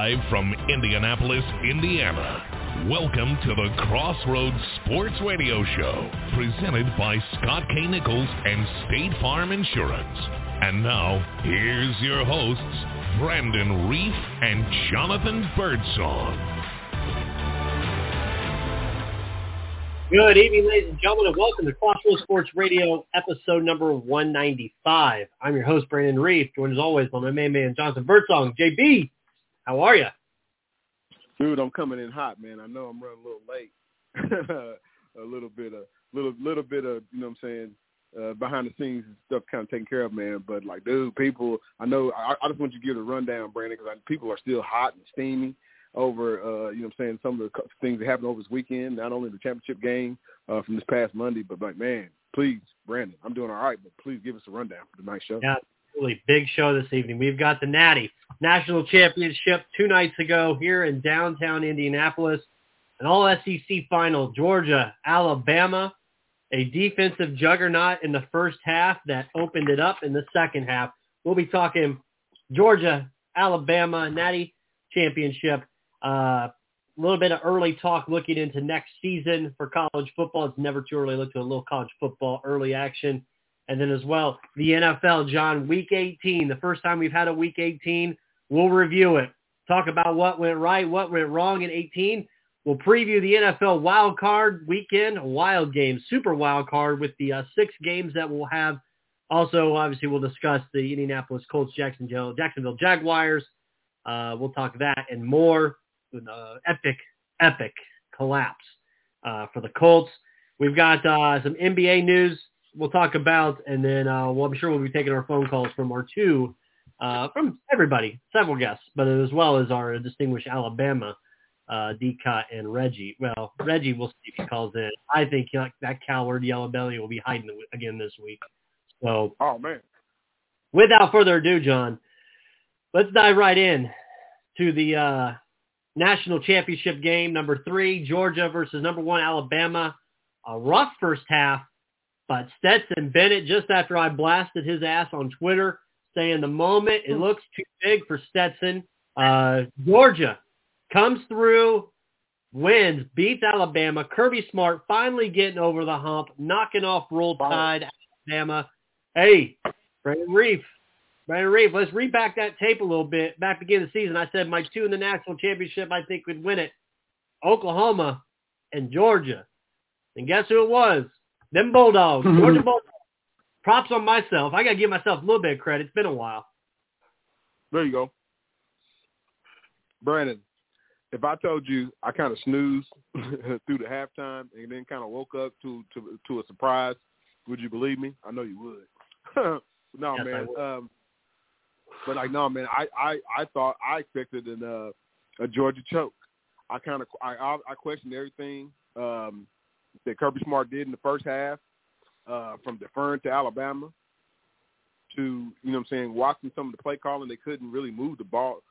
Live from Indianapolis, Indiana. Welcome to the Crossroads Sports Radio Show, presented by Scott K. Nichols and State Farm Insurance. And now, here's your hosts, Brandon Reef and Jonathan Birdsong. Good evening, ladies and gentlemen, and welcome to Crossroads Sports Radio, episode number 195. I'm your host, Brandon Reef, joined as always by my main man, Jonathan Birdsong. JB, how are you? Dude, I'm coming in hot, man. I know I'm running a little late. a little bit of, you know what I'm saying, behind the scenes stuff kind of taken care of, man. But, like, dude, people, I know, I just want you to give it a rundown, Brandon, because people are still hot and steamy over, you know what I'm saying, some of the things that happened over this weekend, not only the championship game from this past Monday, but, like, man, please, Brandon, I'm doing all right, but please give us a rundown for tonight's show. Yeah, really big show this evening. We've got the Natty National Championship 2 nights ago here in downtown Indianapolis, an all-SEC final, Georgia, Alabama, a defensive juggernaut in the first half that opened it up in the second half. We'll be talking Georgia, Alabama, Natty Championship. A little bit of early talk looking into next season for college football. It's never too early to look to a little college football early action. And then as well, the NFL, John, Week 18, the first time we've had a Week 18. We'll review it, talk about what went right, what went wrong in 18. We'll preview the NFL wild card weekend, wild game, super wild card with the 6 games that we'll have. Also, obviously, we'll discuss the Indianapolis Colts, Jacksonville Jaguars. We'll talk that and more. An epic collapse for the Colts. We've got some NBA news we'll talk about, and then I'm sure we'll be taking our phone calls from from everybody, several guests, but as well as our distinguished Alabama, D-Cot and Reggie. Well, Reggie, we'll see if he calls in. I think that coward Yellow Belly will be hiding again this week. So, oh man! Without further ado, John, let's dive right in to the National Championship game, number 3, Georgia versus number 1, Alabama. A rough first half, but Stetson Bennett, just after I blasted his ass on Twitter, saying the moment it looks too big for Stetson, Georgia comes through, wins, beats Alabama. Kirby Smart finally getting over the hump, knocking off Roll Tide, Alabama. Hey, Brandon Reef, let's read back that tape a little bit. Back beginning of the season, I said my 2 in the national championship I think would win it. Oklahoma and Georgia. And guess who it was? Them Bulldogs. Georgia Bulldogs. Props on myself. I got to give myself a little bit of credit. It's been a while. There you go. Brandon, if I told you I kind of snoozed through the halftime and then kind of woke up to a surprise, would you believe me? I know you would. No, yes, man. But no, man. I thought I expected a Georgia choke. I questioned everything that Kirby Smart did in the first half, from deferring to Alabama to, you know what I'm saying, watching some of the play calling. They couldn't really move the ball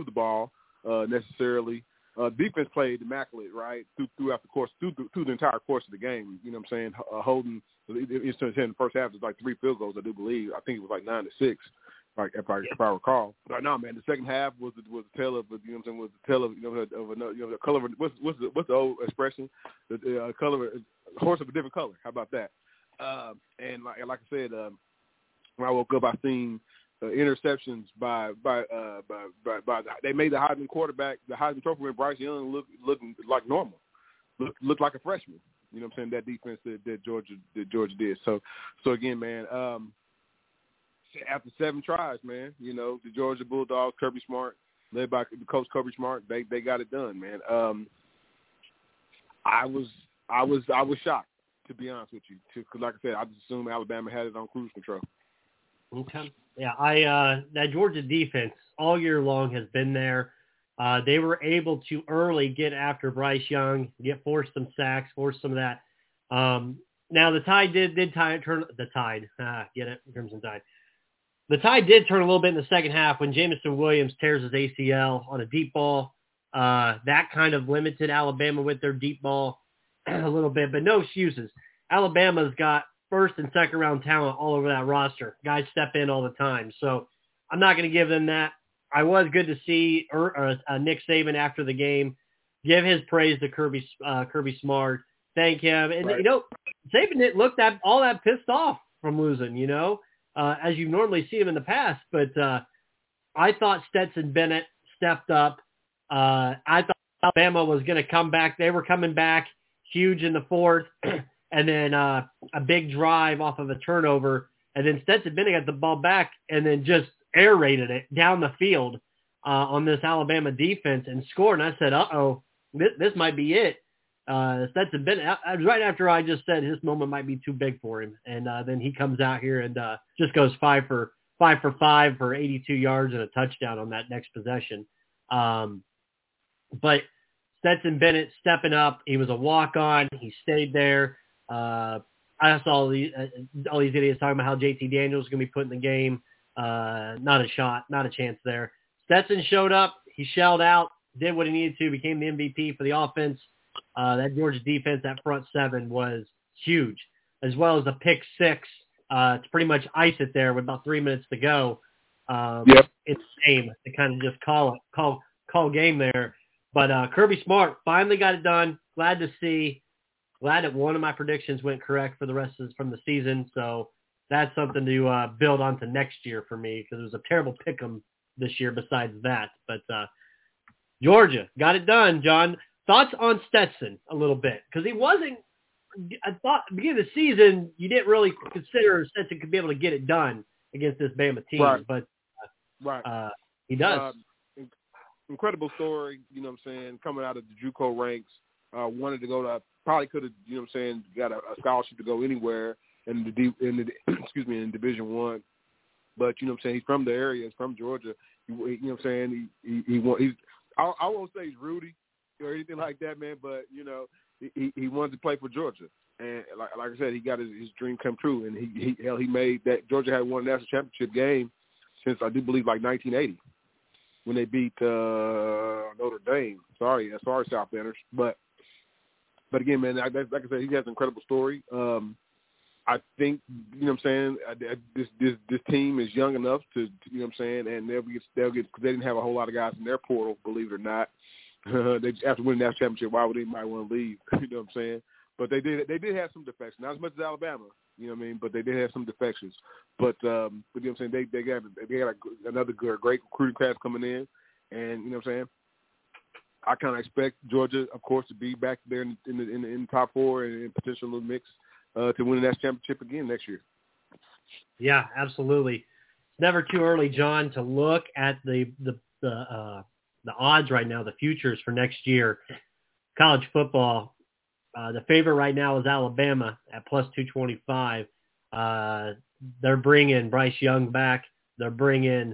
necessarily. Defense played immaculate, right, throughout the course, through the entire course of the game. You know what I'm saying? Holding in the first half, it was like 3 field goals, I do believe. I think it was like 9-6. Like if I recall, but no, man. The second half was the tale of, you know what I'm saying, was the tale of, the color of, what's the old expression? The color, horse of a different color. How about that? And like I said, when I woke up, I seen interceptions by they made the Heisman quarterback, the Heisman Trophy winner Bryce Young looking like normal, look like a freshman. You know what I'm saying? That defense that Georgia did. So again, man. After 7 tries, man, you know, the Georgia Bulldogs, Kirby Smart, led by the coach Kirby Smart, they got it done, man. I was shocked, to be honest with you, because like I said, I just assumed Alabama had it on cruise control. Okay. Yeah, that Georgia defense all year long has been there. They were able to early get after Bryce Young, force some sacks, force some of that. Now the Tide did turn the Tide. Get it, Crimson Tide. The Tide did turn a little bit in the second half when Jameson Williams tears his ACL on a deep ball. That kind of limited Alabama with their deep ball a little bit, but no excuses. Alabama's got first and second round talent all over that roster. Guys step in all the time. So I'm not going to give them that. I was good to see Nick Saban after the game give his praise to Kirby Smart, thank him. And, right. Saban didn't look all that pissed off from losing, as you normally see him in the past. But I thought Stetson Bennett stepped up. I thought Alabama was going to come back. They were coming back huge in the fourth, and then a big drive off of a turnover. And then Stetson Bennett got the ball back and then just air raided it down the field on this Alabama defense and scored. And I said, uh-oh, this might be it. Stetson Bennett, right after I just said his moment might be too big for him. And then he comes out here and just goes 5 for 5 for 82 yards and a touchdown on that next possession. But Stetson Bennett stepping up. He was a walk-on. He stayed there. I saw all these idiots talking about how JT Daniels is going to be put in the game. Not a shot, not a chance there. Stetson showed up. He shelled out, did what he needed to, became the MVP for the offense. That Georgia defense, that front seven was huge, as well as a pick six to pretty much ice it there with about 3 minutes to go. Yep. It's a game to kind of just call game there. But Kirby Smart finally got it done. Glad to see. Glad that one of my predictions went correct for the rest from the season. So that's something to build on to next year for me, because it was a terrible pick'em this year besides that. But Georgia got it done, John. Thoughts on Stetson a little bit? Because he wasn't – I thought at the beginning of the season you didn't really consider Stetson could be able to get it done against this Bama team. Right. But right. He does. Incredible story, you know what I'm saying, coming out of the JUCO ranks. Wanted to go to – probably could have, you know what I'm saying, got a scholarship to go anywhere in in Division I. But, you know what I'm saying, he's from the area. He's from Georgia. You know what I'm saying? I won't say he's Rudy or anything like that, man, but, he wanted to play for Georgia. And like I said, he got his dream come true. And he made that. Georgia had won a national championship game since, I do believe, like 1980 when they beat Notre Dame. Sorry, South Benders. But again, man, like I said, he has an incredible story. I think, you know what I'm saying, this team is young enough to, you know what I'm saying, and they'll get because they didn't have a whole lot of guys in their portal, believe it or not. After winning that championship, why would anybody want to leave? You know what I'm saying? But they did have some defections, not as much as Alabama, you know what I mean, but they did have some defections. But you know what I'm saying, they got another great recruiting class coming in, and you know what I'm saying, I kind of expect Georgia, of course, to be back there in the top four and in potential little mix to win that championship again next year. Yeah, absolutely. It's never too early, John, to look at the odds right now, the futures for next year. College football, the favorite right now is Alabama at plus 225. They're bringing Bryce Young back. They're bringing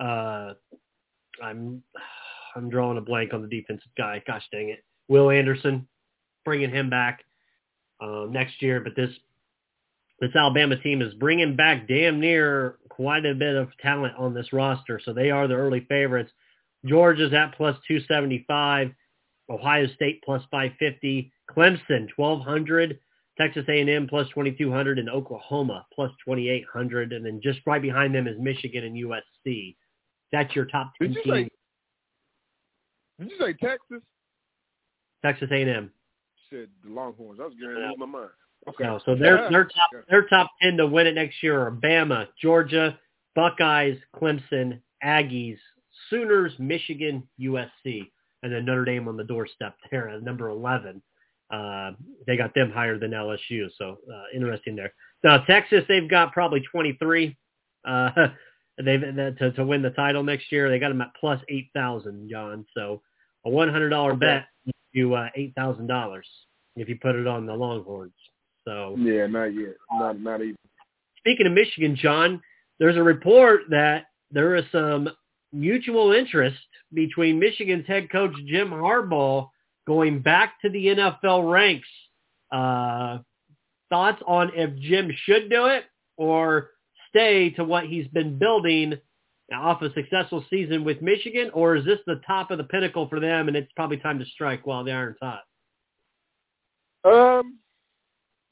I'm drawing a blank on the defensive guy. Gosh dang it. Will Anderson, bringing him back next year. But this Alabama team is bringing back damn near quite a bit of talent on this roster. So they are the early favorites. Georgia's at plus 275. Ohio State plus 550. Clemson, 1,200. Texas A&M plus 2,200. And Oklahoma plus 2,800. And then just right behind them is Michigan and USC. That's your top 10 teams. Did you say Texas? Texas A&M. Said the Longhorns. I was getting to lose my mind. Okay. No, so their top 10 to win it next year are Bama, Georgia, Buckeyes, Clemson, Aggies, Sooners, Michigan, USC, and then Notre Dame on the doorstep there at number 11. They got them higher than LSU, so interesting there. Now Texas, they've got probably 23. To win the title next year. They got them at plus 8,000, John. So a $100 bet gives you $8,000 if you put it on the Longhorns. So yeah, not yet, not even. Speaking of Michigan, John, there's a report that there is some mutual interest between Michigan's head coach Jim Harbaugh going back to the NFL ranks. Thoughts on if Jim should do it or stay to what he's been building off a successful season with Michigan, or is this the top of the pinnacle for them and it's probably time to strike while the iron's hot?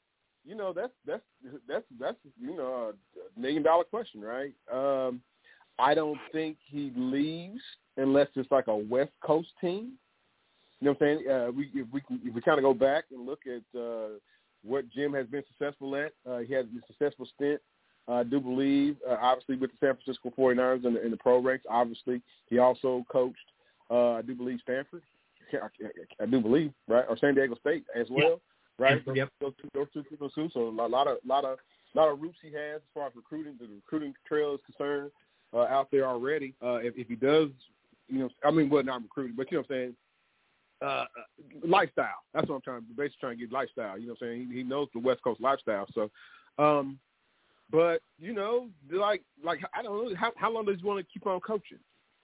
That's a $1 million question, right? I don't think he leaves unless it's like a West Coast team. You know what I'm saying? If we kind of go back and look at what Jim has been successful at, he had a successful stint. I do believe, obviously, with the San Francisco 49ers in the pro ranks. Obviously, he also coached, I do believe, Stanford. I do believe, right, or San Diego State as well, right? Yep. Those two people too. So a lot of roots he has as far as recruiting. The recruiting trail is concerned out there already. If he does, not recruiting, but you know what I'm saying. Lifestyle. That's what I'm basically trying to get lifestyle. You know what I'm saying? He knows the West Coast lifestyle. So, but I don't know how long does he want to keep on coaching?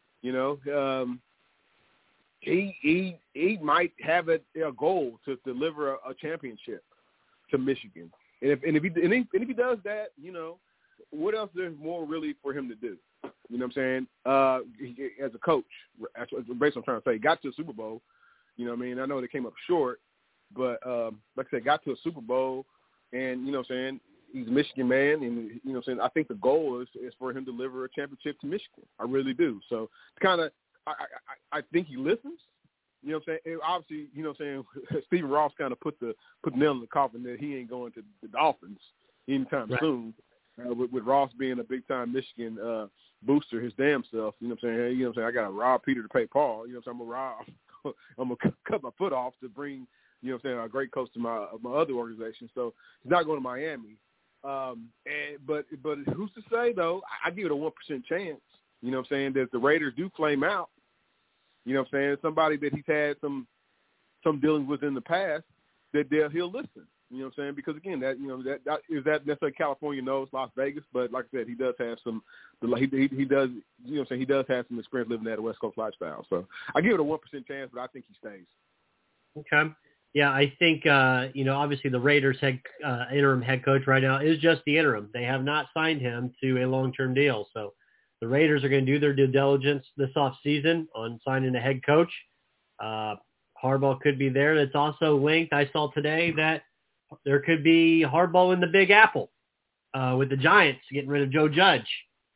He might have a goal to deliver a championship to Michigan, and if he does that, what else there's more really for him to do? You know what I'm saying? As a coach, basically what I'm trying to say, got to the Super Bowl. You know what I mean? I know they came up short, but like I said, got to a Super Bowl, and you know what I'm saying? He's a Michigan man, and you know what I'm saying? I think the goal is for him to deliver a championship to Michigan. I really do. So kind of, I think he listens. You know what I'm saying? And obviously, you know what I'm saying? Stephen Ross kind of put the nail in the coffin that he ain't going to the Dolphins anytime soon. With Ross being a big-time Michigan booster, his damn self. You know what I'm saying? You know what I'm saying? I got to rob Peter to pay Paul. You know what I'm saying? I'm going to cut my foot off to bring, you know what I'm saying, a great coach to my other organization. So he's not going to Miami. But who's to say, though, I give it a 1% chance, you know what I'm saying, that the Raiders do flame out. You know what I'm saying? Somebody that he's had some dealings with in the past, that he'll listen. You know what I'm saying? Because again, that is that necessarily California knows Las Vegas, but like I said, he does have some. He does. You know what I'm saying? He does have some experience living that West Coast lifestyle. So I give it a 1% chance, but I think he stays. Okay. Yeah, I think obviously the Raiders interim head coach right now is just the interim. They have not signed him to a long-term deal, so the Raiders are going to do their due diligence this offseason on signing a head coach. Harbaugh could be there. That's also linked. I saw today that there could be Harbaugh in the Big Apple with the Giants getting rid of Joe Judge.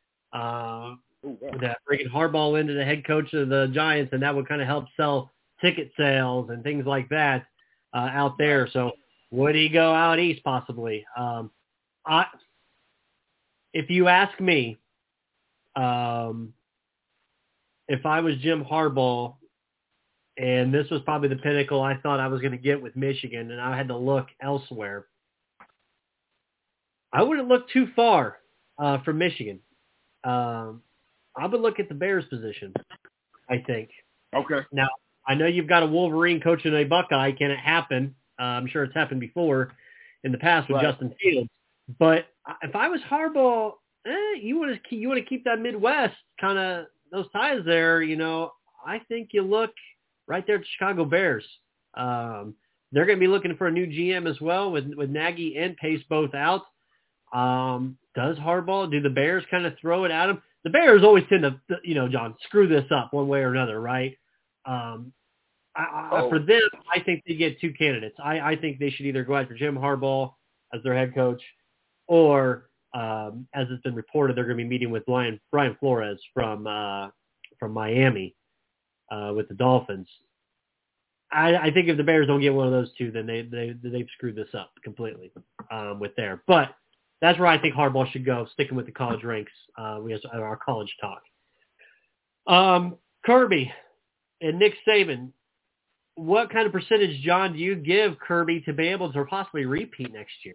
That bringing Harbaugh into the head coach of the Giants, and that would kind of help sell ticket sales and things like that out there. So would he go out east possibly? If you ask me, if I was Jim Harbaugh, and this was probably the pinnacle I thought I was going to get with Michigan, and I had to look elsewhere, I wouldn't look too far for Michigan. I would look at the Bears position, I think. Okay. Now, I know you've got a Wolverine coaching a Buckeye. Can it happen? I'm sure it's happened before in the past with Justin Fields. But if I was Harbaugh, you want to keep that Midwest kind of those ties there. I think you look right there at the Chicago Bears. They're going to be looking for a new GM as well with Nagy and Pace both out. Does Harbaugh, do the Bears kind of throw it at him? The Bears always tend to, John, screw this up one way or another, right? For them, I think they get two candidates. I think they should either go after Jim Harbaugh as their head coach, or as it's been reported, they're going to be meeting with Brian Flores from Miami with the Dolphins. I think if the Bears don't get one of those two, then they've screwed this up completely with there. But that's where I think Harbaugh should go, sticking with the college ranks. We have our college talk. Kirby and Nick Saban, what kind of percentage, John, do you give Kirby to be able to possibly repeat next year?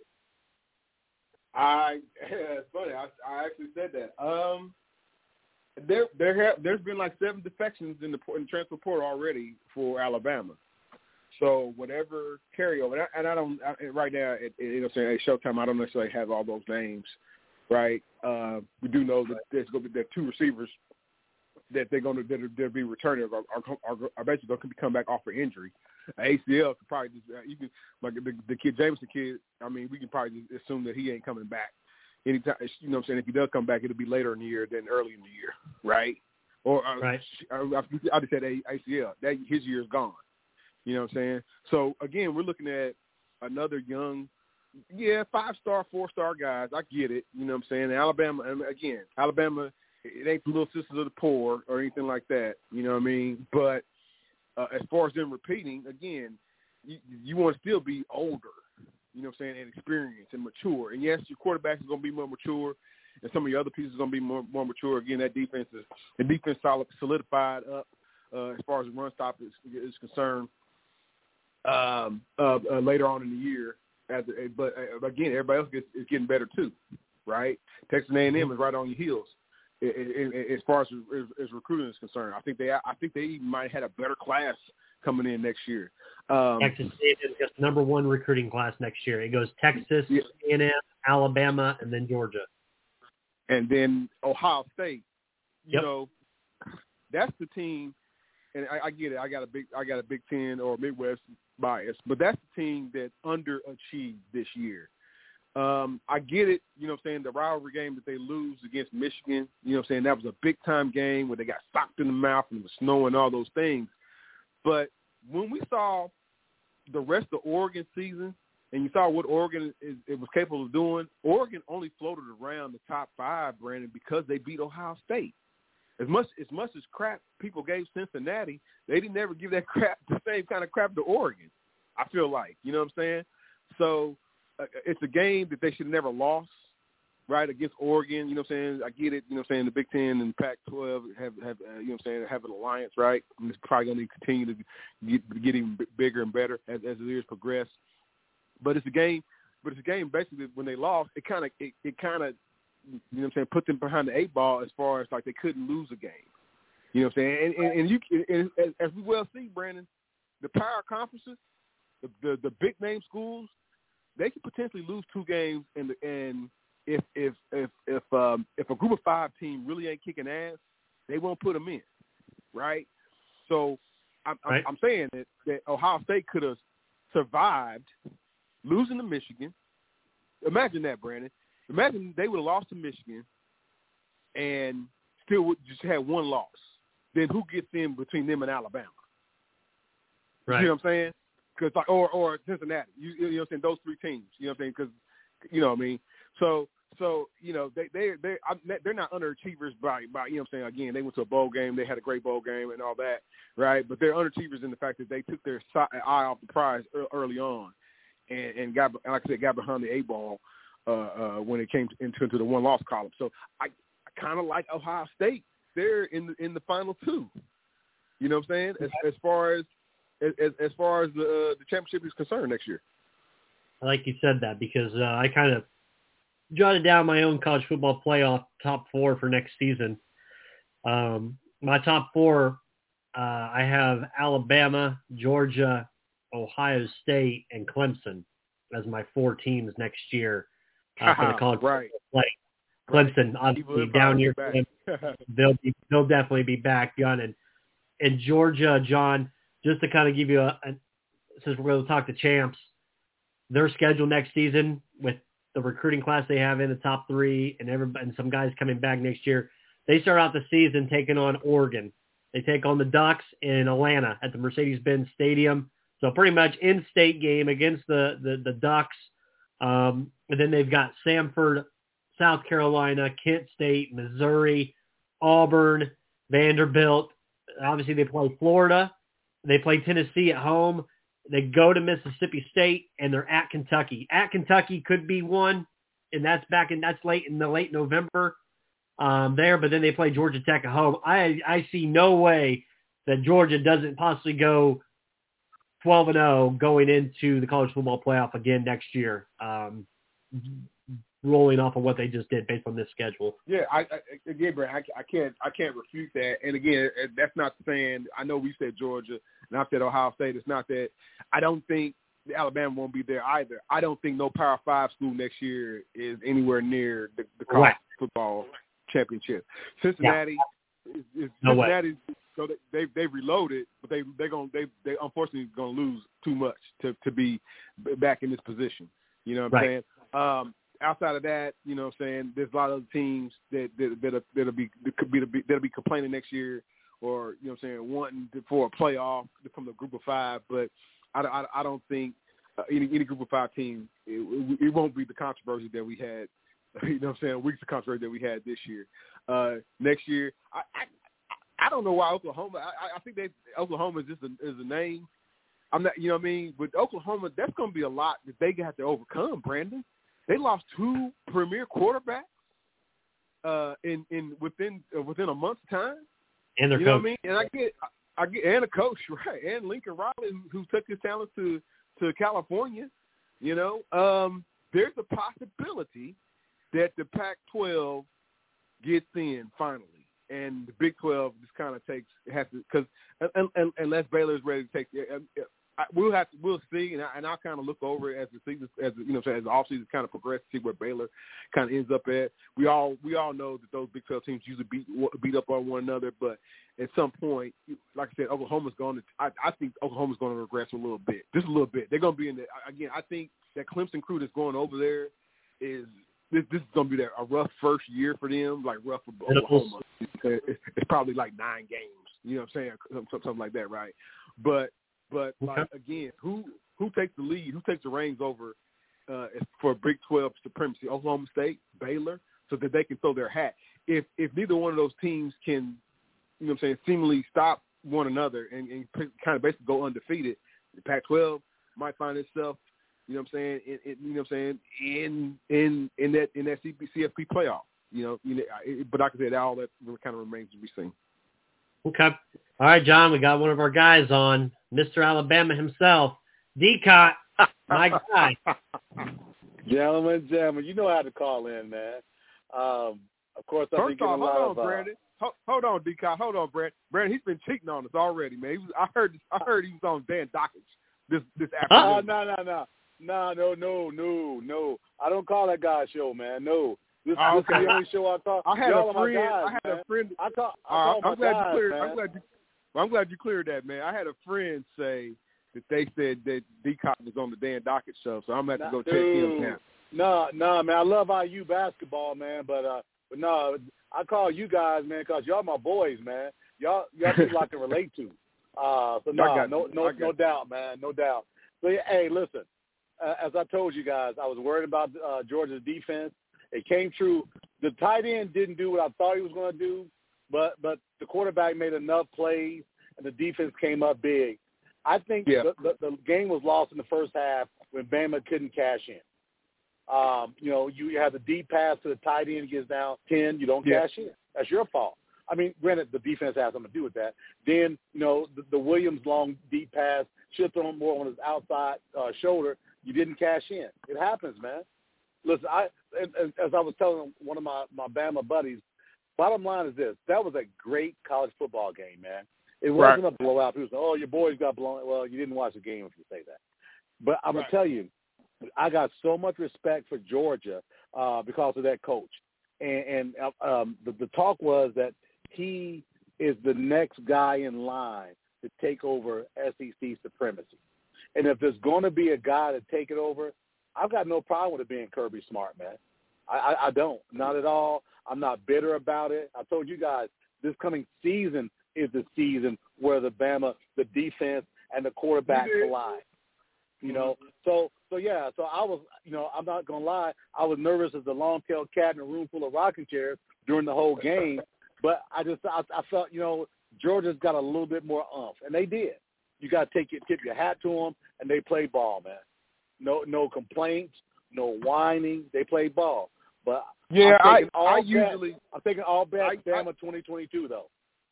It's funny. I actually said that. There's been like 7 defections in the transfer portal already for Alabama. So whatever carryover, and I don't right now at Showtime, I don't necessarily have all those names, right? We do know that there's going to be 2 receivers that they'll be returning are basically going to come back off for injury. ACL could probably just you can like the kid Jameson kid. I mean, we can probably just assume that he ain't coming back anytime. You know what I'm saying? If he does come back, it'll be later in the year than early in the year, right? Or right. I just said ACL. That his year is gone. You know what I'm saying? So again, we're looking at another young, 5-star, 4-star guys. I get it. You know what I'm saying? Alabama it ain't the Little Sisters of the Poor or anything like that. You know what I mean? But as far as them repeating, again, you want to still be older, you know what I'm saying, and experienced and mature. And, yes, your quarterback is going to be more mature, and some of your other pieces are going to be more mature. Again, the defense solidified up as far as the run stop is concerned later on in the year. But again, everybody else is getting better too, right? Texas A&M is right on your heels as far as recruiting is concerned. I think they even might have had a better class coming in next year. Texas A&M is just number one recruiting class next year. It goes Texas, A&M, Alabama, and then Georgia. And then Ohio State. You know, that's the team. And I get it. I got a Big Ten or Midwest bias, but that's the team that underachieved this year. I get it. You know what I'm saying? The rivalry game that they lose against Michigan, you know what I'm saying? That was a big-time game where they got socked in the mouth and it was snowing and all those things. But when we saw the rest of Oregon season and you saw what Oregon was capable of doing, Oregon only floated around the top 5, Brandon, because they beat Ohio State. As much as crap people gave Cincinnati, they didn't ever give that crap, the same kind of crap to Oregon, I feel like. You know what I'm saying? So it's a game that they should have never lost, right, against Oregon. You know what I'm saying? I get it. You know what I'm saying? The Big Ten and Pac-12 have you know what I'm saying, have an alliance, right? And it's probably going to continue to get even bigger and better as the years progress. But it's a game basically when they lost, it kind of you know what I'm saying, put them behind the 8 ball as far as like they couldn't lose a game. You know what I'm saying? And as we well see, Brandon, the power conferences, the big name schools, they could potentially lose 2 games. And if a group of 5 team really ain't kicking ass, they won't put them in, right? So I'm saying that Ohio State could have survived losing to Michigan. Imagine that, Brandon. Imagine they would have lost to Michigan and still would just had 1 loss. Then who gets in between them and Alabama? Right. You know what I'm saying? Cause like, or Cincinnati. You know what I'm saying? Those 3 teams. You know what I'm saying? Because you know what I mean. So you know they're not underachievers by you know what I'm saying. Again, they went to a bowl game. They had a great bowl game and all that, right? But they're underachievers in the fact that they took their eye off the prize early on, and got, like I said, got behind the 8 ball. When it came into the 1-loss column. So I kind of like Ohio State. They're in the final 2. You know what I'm saying? As far as the championship is concerned next year. I like you said that because I kind of jotted down my own college football playoff top 4 for next season. My top 4, I have Alabama, Georgia, Ohio State, and Clemson as my 4 teams next year. For the college play. Clemson, obviously, down here for them. They'll definitely be back, gunning. And Georgia, John, just to kind of give you since we're going to talk to champs, their schedule next season with the recruiting class they have in the top 3 and some guys coming back next year, they start out the season taking on Oregon. They take on the Ducks in Atlanta at the Mercedes-Benz Stadium. So pretty much in-state game against the Ducks. And then they've got Samford, South Carolina, Kent State, Missouri, Auburn, Vanderbilt. Obviously, they play Florida. They play Tennessee at home. They go to Mississippi State, and they're at Kentucky. At Kentucky could be one, and that's late November there. But then they play Georgia Tech at home. I see no way that Georgia doesn't possibly go 12-0 going into the college football playoff again next year, rolling off of what they just did based on this schedule. Yeah, again, Brad, I can't refute that. And again, that's not saying, I know we said Georgia and I said Ohio State. It's not that. I don't think Alabama won't be there either. I don't think no Power 5 school next year is anywhere near the college football championship. Cincinnati is Cincinnati. So they've reloaded, but they unfortunately going to lose too much to be back in this position. You know what I'm saying? Outside of that, you know what I'm saying, there's a lot of other teams that'll be complaining next year, or you know what I'm saying, wanting for a playoff from the group of 5. But I don't think any group of 5 team it won't be the controversy that we had. You know what I'm saying? Weeks of controversy that we had this year. next year. I don't know why Oklahoma. I think Oklahoma is just is a name. I'm not, you know what I mean? With Oklahoma, that's going to be a lot that they have to overcome, Brandon. They lost 2 premier quarterbacks within a month's time. And their coach. Know what I mean? And I get and a coach, right? And Lincoln Riley, who took his talent to California. You know, there's a possibility that the Pac-12 gets in finally. And the Big 12 just kind of has to, because unless Baylor is ready to take, we'll see, and I'll kind of look over it as the season, as the offseason kind of progresses, see where Baylor kind of ends up at. We all know that those Big 12 teams usually beat up on one another, but at some point, like I said, Oklahoma's going to. I think Oklahoma's going to regress a little bit, just a little bit. They're going to be in the again. I think that Clemson crew that's going over there is. This is going to be a rough first year for them, like rough for Oklahoma. It's probably like 9 games, you know what I'm saying, something like that, right? But like, again, who takes the lead? Who takes the reins over for Big 12 supremacy? Oklahoma State, Baylor, so that they can throw their hat. If neither one of those teams can, you know what I'm saying, seemingly stop one another and kind of basically go undefeated, the Pac-12 might find itself. You know what I'm saying? In that CFP playoff. But like I said, all that kind of remains to be seen. Okay. All right, John, we got one of our guys on, Mr. Alabama himself, Decott, my guy. Gentlemen, you know how to call in, man. Of course, I've been getting a lot of. Brandon. Hold on, Decott. Hold on, Brandon. Brandon, he's been cheating on us already, man. I heard he was on Dan Dockage this afternoon. No. I don't call that guy show, man. No. This is the only show I talk. I had a friend. I'm glad you cleared that, man. I had a friend say that they said that Decott was on the Dan Dockage show, so I'm going to have to go check him now. No, man. I love IU basketball, man, but no, I call you guys, man, because y'all my boys, man. Y'all people I can relate to. So no doubt, man, no doubt. So hey, listen. As I told you guys, I was worried about Georgia's defense. It came true. The tight end didn't do what I thought he was going to do, but the quarterback made enough plays, and the defense came up big. I think the game was lost in the first half when Bama couldn't cash in. You have the deep pass to the tight end, gets down 10, you don't cash in. That's your fault. I mean, granted, the defense has something to do with that. Then, the Williams long deep pass should have thrown more on his outside shoulder. You didn't cash in. It happens, man. Listen, as I was telling one of my Bama buddies, bottom line is this. That was a great college football game, man. It wasn't a blowout. People say, oh, your boys got blown. Well, you didn't watch the game if you say that. But I'm going to tell you, I got so much respect for Georgia because of that coach. And the talk was that he is the next guy in line to take over SEC supremacy. And if there's going to be a guy to take it over, I've got no problem with it being Kirby Smart, man. I don't. Not at all. I'm not bitter about it. I told you guys, this coming season is the season where the defense and the quarterback collide. So I was, I'm not going to lie, I was nervous as the long-tailed cat in a room full of rocking chairs during the whole game. But I felt, Georgia's got a little bit more oomph, and they did. You got to tip your hat to them, and they play ball, man. No complaints, no whining. They play ball. But I'm taking all bets Bama 2022 though.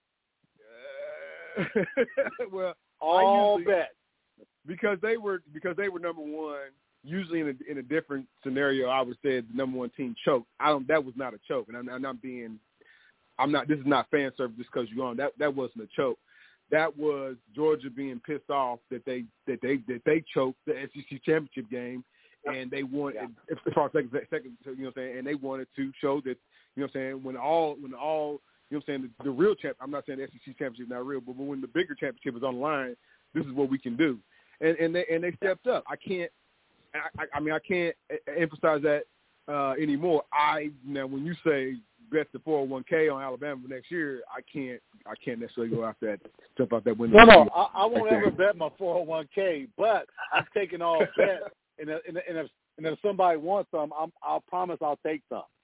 Well, all bets because they were number one. Usually in a different scenario, I would say the number one team choked. That was not a choke, and I'm not. This is not fan service just because you're on. That wasn't a choke. That was Georgia being pissed off that they choked the SEC championship game, and they wanted as far as second, you know what I'm saying, and they wanted to show that, you know what I'm saying, when all you know what I'm saying, the real champ. I'm not saying the SEC championship is not real, but when the bigger championship is on the line, this is what we can do, and they stepped up. I can't emphasize that anymore. Now when you say bet the 401k on Alabama for next year, I can't necessarily go out that jump out that window. No, I won't ever bet my 401k, but I'm taking all bets, and if somebody wants some, I'll promise I'll take some.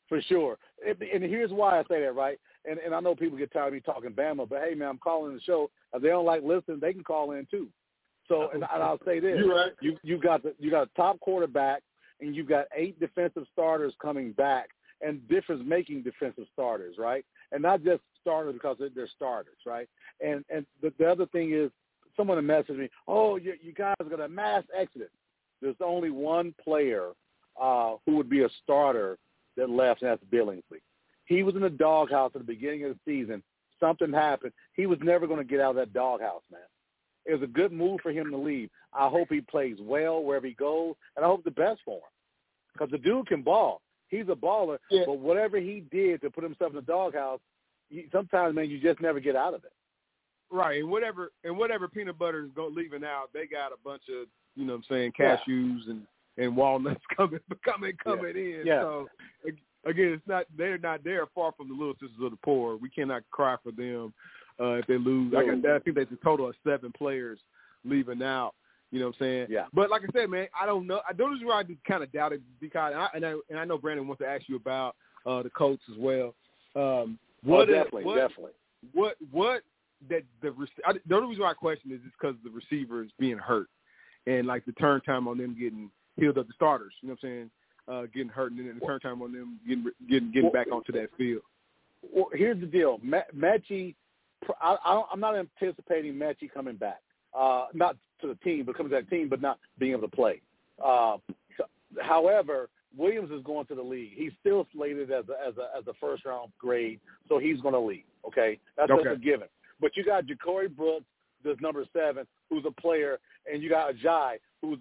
For sure. And here's why I say that, right? And I know people get tired of me talking Bama, but hey, man, I'm calling the show. If they don't like listening, they can call in too. So, and I'll say this: you're right. You got a top quarterback, and you've got 8 defensive starters coming back, and difference-making defensive starters, right? And not just starters because they're starters, right? And the other thing is, someone messaged me, oh, you guys are going to mass exodus. There's only one player who would be a starter that left, and that's Billingsley. He was in the doghouse at the beginning of the season. Something happened. He was never going to get out of that doghouse, man. It was a good move for him to leave. I hope he plays well wherever he goes, and I hope the best for him. Because the dude can ball. He's a baller, but whatever he did to put himself in the doghouse, sometimes, man, you just never get out of it. Right, and whatever peanut butter is leaving out, they got a bunch of, you know what I'm saying, cashews and walnuts coming in. Yeah. So again, they're not there far from the little sisters of the poor. We cannot cry for them if they lose. I think there's a total of 7 players leaving out. You know what I'm saying? Yeah. But like I said, man, I don't know. The only reason why I kind of doubt it because I know Brandon wants to ask you about the Colts as well. Definitely. The only reason why I question is because the receivers being hurt and like the turn time on them getting healed up, the starters. You know what I'm saying? Getting hurt and then the turn time on them getting back onto that field. Well, here's the deal, Mechie. I'm not anticipating Mechie coming back. Not to the team, but coming to that team, but not being able to play. However, Williams is going to the league. He's still slated as a first round grade, so he's going to leave. Okay, that's a given. But you got Ja'Cory Brooks, that's number 7, who's a player, and you got Ajay, who's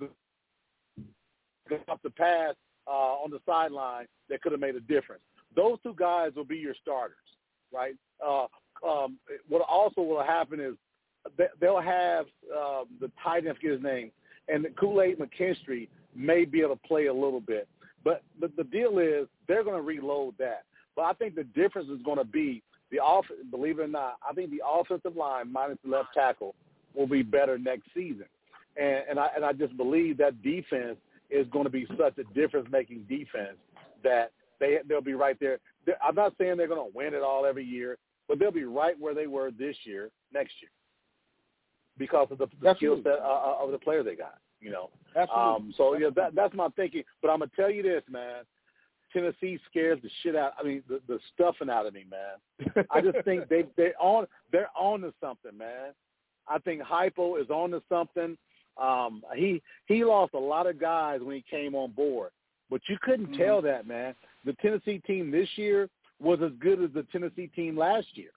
up the pass on the sideline that could have made a difference. Those 2 guys will be your starters, right? What also will happen is they'll have the tight end, I forget his name, and Kool-Aid McKinstry may be able to play a little bit. But the deal is they're going to reload that. But I think the difference is going to be believe it or not, I think the offensive line minus the left tackle will be better next season. And I just believe that defense is going to be such a difference-making defense that they'll be right there. I'm not saying they're going to win it all every year, but they'll be right where they were this year, next year, because of the skill set of the player they got. You know, Absolutely. So that's my thinking. But I'm gonna tell you this, man. Tennessee scares the shit out. I mean, the stuffing out of me, man. I just think they're on to something, man. I think Hypo is on to something. He lost a lot of guys when he came on board, but you couldn't tell that, man. The Tennessee team this year was as good as the Tennessee team last year,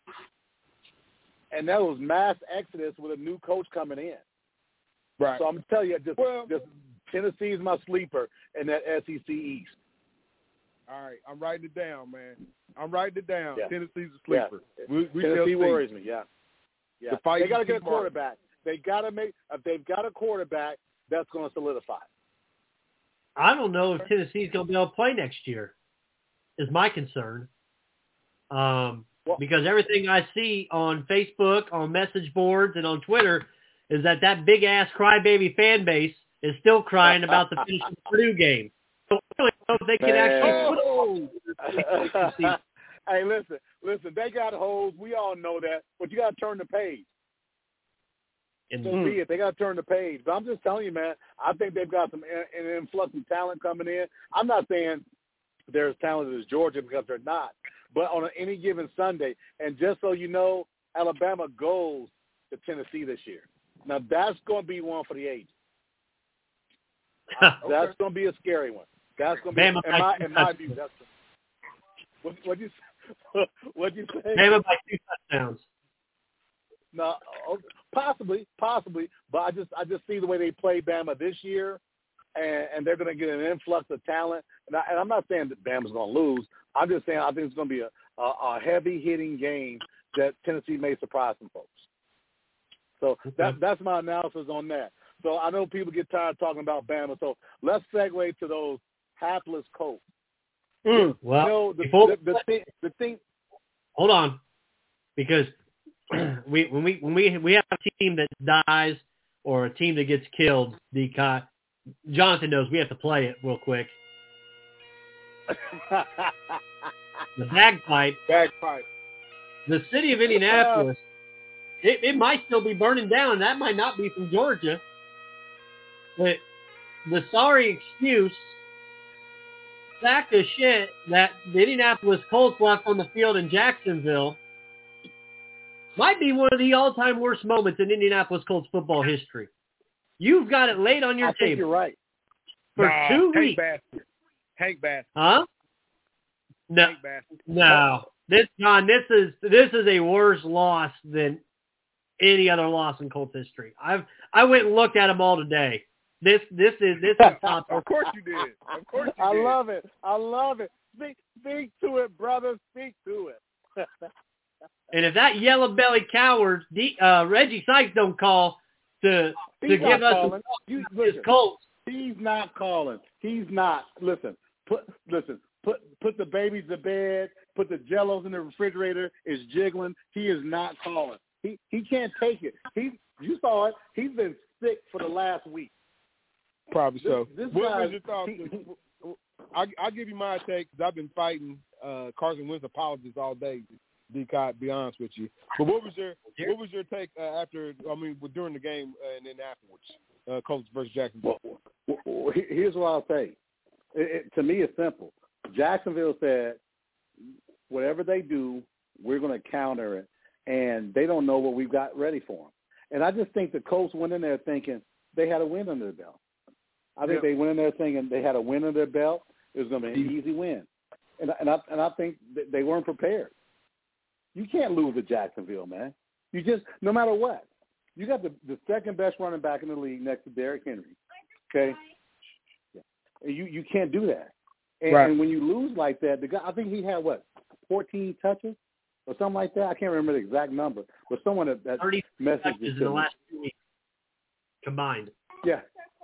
and that was mass exodus with a new coach coming in. Right. So I'm going to tell you, just Tennessee is my sleeper in that SEC East. All right. I'm writing it down, man. Yeah. Tennessee's a sleeper. Yeah. Tennessee worries me, yeah. They got to get a quarterback. If they've got a quarterback, that's going to solidify. I don't know if Tennessee's going to be able to play next year is my concern. Because everything I see on Facebook, on message boards, and on Twitter is that big-ass crybaby fan base is still crying about the finish of the Purdue game. So I don't know if they can actually put Hey, listen, they got holes. We all know that. But you got to turn the page. So be it. They got to turn the page. But I'm just telling you, man, I think they've got an influx of talent coming in. I'm not saying they're as talented as Georgia because they're not. But on any given Sunday, and just so you know, Alabama goes to Tennessee this year. Now, that's going to be one for the ages. That's going to be a scary one. That's going to be, in my view, that's what'd you say? Bama by 2 touchdowns. No, possibly, but I just see the way they play Bama this year, and they're going to get an influx of talent. And I'm not saying that Bama's going to lose. I'm just saying I think it's going to be a heavy-hitting game that Tennessee may surprise some folks. So that's my analysis on that. So I know people get tired of talking about Bama, so let's segue to those hapless Colts. Well, the thing. Hold on, because when we have a team that dies or a team that gets killed, Jonathan knows we have to play it real quick. The bagpipe. Bagpipe. The city of Indianapolis, it might still be burning down. That might not be from Georgia. But the sorry excuse sack of shit that the Indianapolis Colts left on the field in Jacksonville might be one of the all-time worst moments in Indianapolis Colts football history. You've got it laid on your table. I think you're right. For 2 weeks. Hank Bass. Huh? No. Hank Bass. No. This is a worse loss than any other loss in Colts history. I went and looked at them all today. This is top. Of course you did. Of course you I did. love it. Speak to it, brother. Speak to it. And if that yellow belly coward Reggie Sykes don't call to give us his Colts, he's not calling. He's not. Listen. Put the babies to bed. Put the Jellos in the refrigerator. It's jiggling. He is not calling. He can't take it. You saw it. He's been sick for the last week. Probably so. What guy, was your thoughts? I'll give you my take because I've been fighting Carson Wentz apologies all day. Be honest with you. But what was your take during the game and then afterwards? Colts versus Jacksonville. Well, here's what I'll say. To me, it's simple. Jacksonville said, whatever they do, we're going to counter it, and they don't know what we've got ready for them. And I just think the Colts went in there thinking they had a win under their belt. I think they went in there thinking they had a win under their belt. It was going to be an easy win. And I think they weren't prepared. You can't lose to Jacksonville, man. You just, no matter what. You got the second best running back in the league next to Derrick Henry, okay? You can't do that. And when you lose like that, the guy, I think he had, 14 touches or something like that? I can't remember the exact number. But someone that 30 messaged touches it in the last 2 weeks combined. Yeah.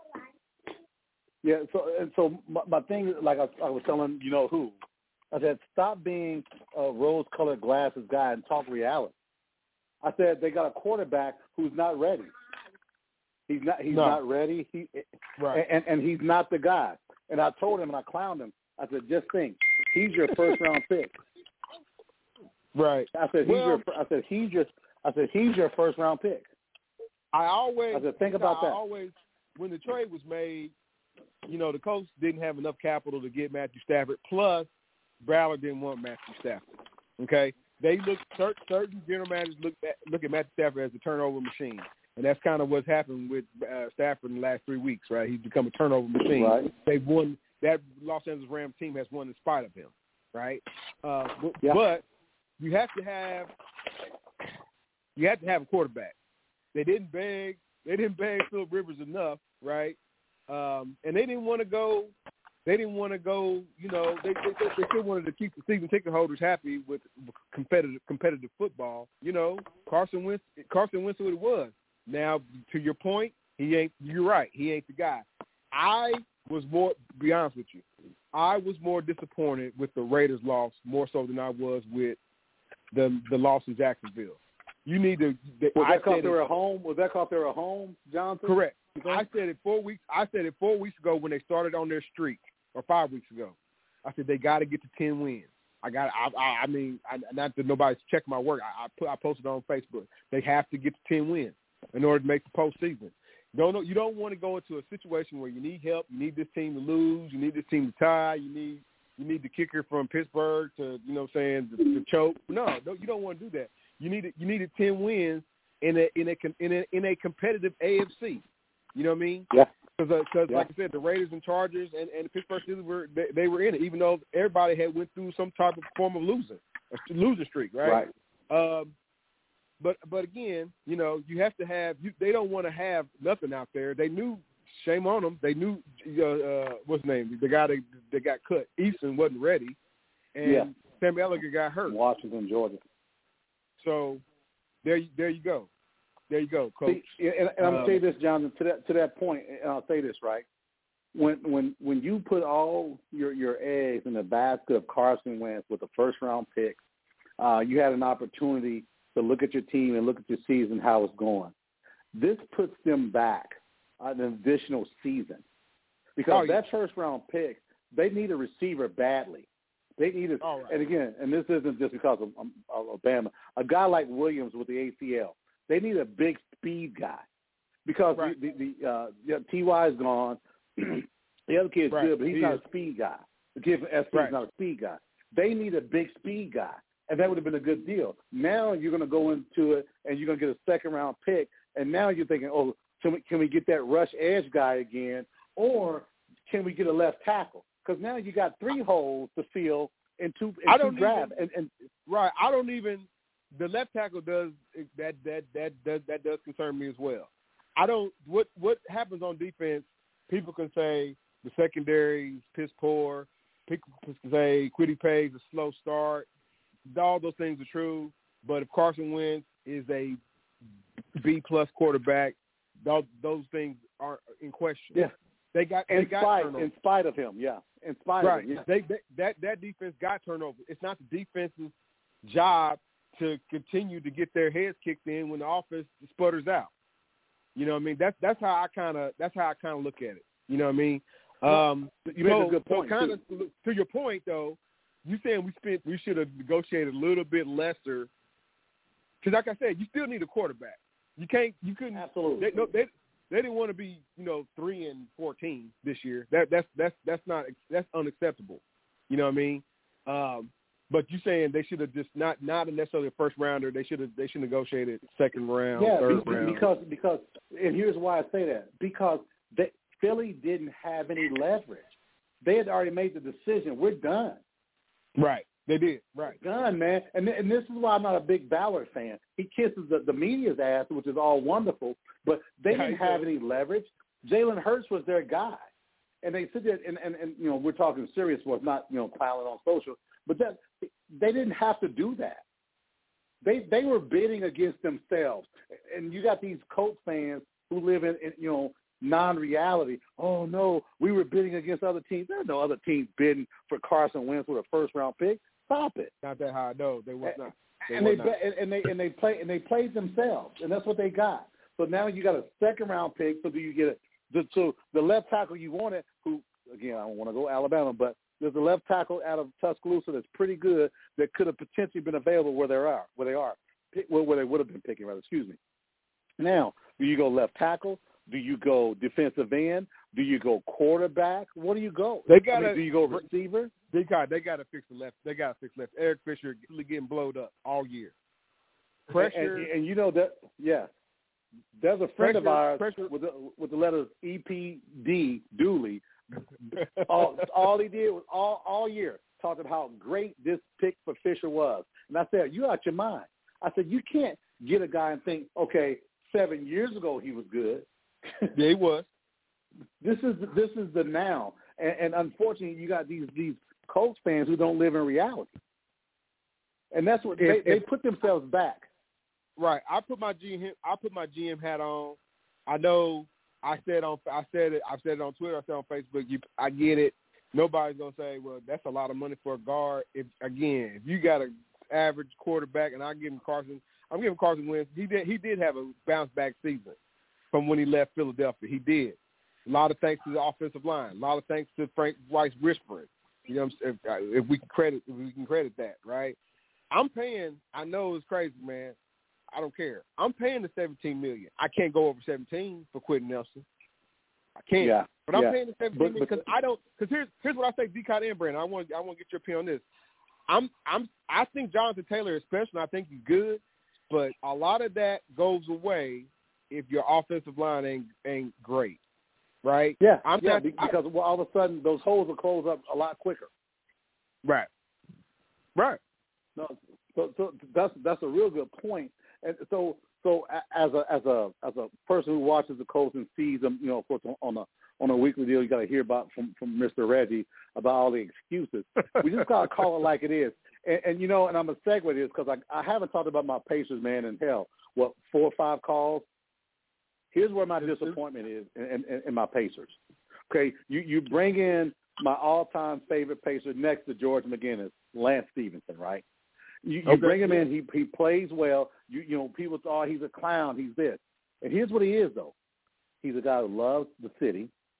Yeah, so my thing, like I was telling who, I said, stop being a rose-colored glasses guy and talk reality. I said they got a quarterback who's not ready. He's not ready. And he's not the guy. And I told him and I clowned him. I said, just think, he's your first-round pick. Right. I said he's your first-round pick. I said, think about that. When the trade was made, the Colts didn't have enough capital to get Matthew Stafford. Plus, Ballard didn't want Matthew Stafford. Okay, they certain general managers look at Matthew Stafford as a turnover machine, and that's kind of what's happened with Stafford in the last 3 weeks. Right, he's become a turnover machine. Right. They've won. That Los Angeles Rams team has won in spite of him. Right. Yeah. But you have to have a quarterback. They didn't beg Philip Rivers enough. Right. And they didn't want to go. They didn't want to go. They still wanted to keep the season ticket holders happy with competitive football. Carson Wentz what it was. Now, to your point, he ain't. You're right. He ain't the guy. Be honest with you, I was more disappointed with the Raiders' loss more so than I was with the loss in Jacksonville. You need to. Was that because they were at home? Was that because they were at home, Jonathan? Correct. I said it 4 weeks. I said it 4 weeks ago when they started on their streak, or 5 weeks ago. I said they got to get to 10 wins. Not that nobody's checking my work. I posted on Facebook. They have to get to 10 wins in order to make the postseason. You don't want to go into a situation where you need help. You need this team to lose. You need this team to tie. You need the kicker from Pittsburgh to to choke. No, you don't want to do that. You needed 10 wins in a competitive AFC. You know what I mean? Yeah. Because like I said, the Raiders and Chargers and the Pittsburgh Steelers they were in it, even though everybody had went through some type of form of losing streak, right? But again, you have to have. They don't want to have nothing out there. They knew. Shame on them. They knew what's his name? The guy that got cut. Easton wasn't ready, and Sam Ellinger got hurt. Washington, Georgia. So there you go. There you go, Coach. See, and I'm gonna say this, Jonathan, to that point, and I'll say this right. When you put all your eggs in the basket of Carson Wentz with a first-round pick, you had an opportunity to look at your team and look at your season, how it's going. This puts them back an additional season because that first-round pick They need a receiver badly. They need a, and again, and this isn't just because of Alabama. A guy like Williams with the ACL, they need a big speed guy because T.Y. is gone. The other kid's good, but he's not a speed guy. The kid from SC is not a speed guy. They need a big speed guy, and that would have been a good deal. Now you're going to go into it, and you're going to get a second-round pick, and now you're thinking, oh, can we get that rush edge guy again, or can we get a left tackle? Because now you got 3 holes to fill in two drafts. I don't even. The left tackle does that does concern me as well. I don't. What happens on defense? People can say the secondary is piss poor. People can say Kwity Paye's a slow start. All those things are true. But if Carson Wentz is a B+ quarterback, those things aren't in question. Yeah. In spite of him, yeah. In spite of him, yeah. That defense got turnover. It's not the defense's job to continue to get their heads kicked in when the offense sputters out. You know what I mean? That's how I kind of look at it. You know what I mean? You make a good point. To your point though, you saying we should have negotiated a little bit lesser. Because like I said, you still need a quarterback. You couldn't. Absolutely. They didn't want to be 3-14 this year. That's unacceptable. You know what I mean? But you're saying they should have just not necessarily a first rounder. They should negotiated second round, third round. Because and here's why I say that, because Philly didn't have any leverage. They had already made the decision. We're done. Right. They did. Right. Done, man. And this is why I'm not a big Ballard fan. He kisses the media's ass, which is all wonderful, but they didn't have any leverage. Jalen Hurts was their guy. And they sit there and we're talking serious sports, not, piling on social, but they didn't have to do that. They were bidding against themselves. And you got these Colts fans who live in non-reality. Oh, no, we were bidding against other teams. There's no other teams bidding for Carson Wentz with a first-round pick. Stop it. Not that high. No, they was not. They played themselves, and that's what they got. So now you got a second-round pick. So do you get it? So the left tackle you wanted, who again I don't want to go Alabama, but there's a left tackle out of Tuscaloosa that's pretty good that could have potentially been available where they would have been picking. Rather, excuse me. Now, do you go left tackle? Do you go defensive end? Do you go quarterback? What do you go? Do you go receiver? They got to fix the left. They got to fix left. Eric Fisher getting blowed up all year. Pressure. And you know that, yeah. There's a friend of ours with the letters EPD, Dooley. all he did was all year talking how great this pick for Fisher was. And I said, you out your mind. I said, you can't get a guy and think, okay, 7 years ago he was good. Yeah, he was. This is the now, and unfortunately, you got these Colts fans who don't live in reality, and that's what they put themselves back. Right. I put my GM hat on. I know. I've said it on Twitter. I said it on Facebook. I get it. Nobody's gonna say, well, that's a lot of money for a guard. If you got an average quarterback, and I'm giving Carson Wentz. He did have a bounce back season from when he left Philadelphia. He did. A lot of thanks to the offensive line. A lot of thanks to Frank Weiss whispering. You know, if we can credit that, right? I'm paying. I know it's crazy, man. I don't care. I'm paying the $17 million. I can't go over 17 for Quentin Nelson. I can't. Yeah, but I'm paying the 17 million because I don't. Because here's what I say, Decott and Brandon. I want to get your opinion on this. I think Jonathan Taylor is special. And I think he's good, but a lot of that goes away if your offensive line ain't great, right? Yeah, because all of a sudden those holes will close up a lot quicker. Right. No, so that's a real good point. And so as a person who watches the Colts and sees them, of course on a weekly deal, you got to hear about from Mr. Reggie about all the excuses. We just got to call it like it is. And and I'm gonna segue this because I haven't talked about my Pacers, man, in 4 or 5 calls. Here's where my disappointment is in my Pacers. Okay, you bring in my all-time favorite Pacer next to George McGinnis, Lance Stevenson, right? You bring him in, he plays well. People thought he's a clown, he's this. And here's what he is, though. He's a guy who loves the city.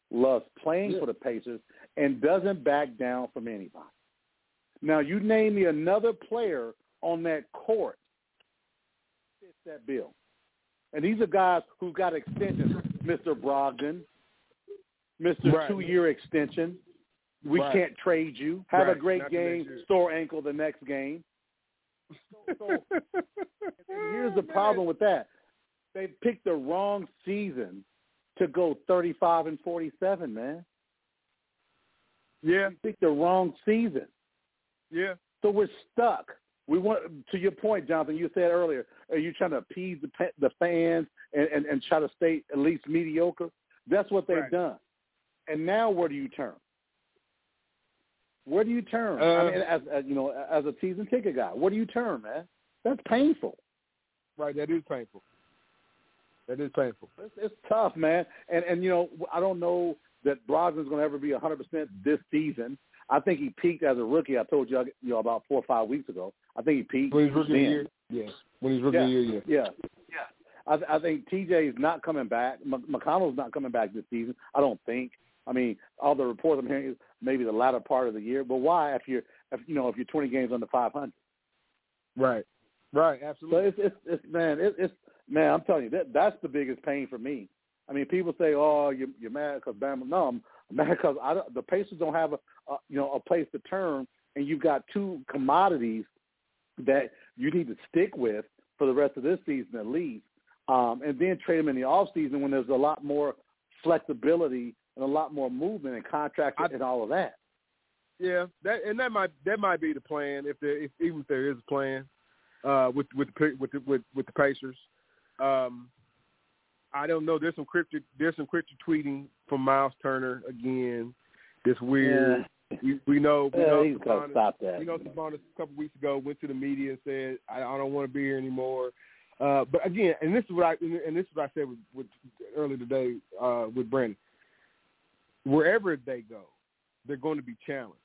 loves playing for the Pacers, and doesn't back down from anybody. Now, you name me another player on that court that fits that bill. And these are guys who've got extensions. Mr. Brogdon, Mr. 2-year extension. We can't trade you. Have a great game, sore ankle the next game. So here's the problem with that. They picked the wrong season to go 35 and 47, man. Yeah. They picked the wrong season. Yeah. So we're stuck. We want, to your point, Jonathan, you said earlier, are you trying to appease the fans and try to stay at least mediocre? That's what they've done. And now where do you turn? Where do you turn? I mean, as a season ticket guy, where do you turn, man? That's painful. Right, that is painful. That is painful. It's tough, man. And I don't know that Brogdon's going to ever be 100% this season. I think he peaked as a rookie. I told you, about 4 or 5 weeks ago. I think he peaked. When he's rookie of the year? Yeah. When he's rookie of the year, yeah. I think TJ's not coming back. McConnell's not coming back this season, I don't think. I mean, all the reports I'm hearing is maybe the latter part of the year. But why if you're 20 games under 500? Right, absolutely. So it's man, I'm telling you, that's the biggest pain for me. I mean, people say, "Oh, you're mad because Bama." No, I'm mad because the Pacers don't have a place to turn, and you've got two commodities that you need to stick with for the rest of this season at least, and then trade them in the off season when there's a lot more flexibility and a lot more movement and contracts and all of that. Yeah, that might be the plan even if there is a plan with the Pacers. I don't know. There's some cryptic tweeting from Miles Turner again. This weird. Yeah. We know. He's gonna stop that. We know Sabonis a couple weeks ago went to the media and said, "I don't want to be here anymore." But again, and this is what I said with earlier today with Brandon. Wherever they go, they're going to be challenged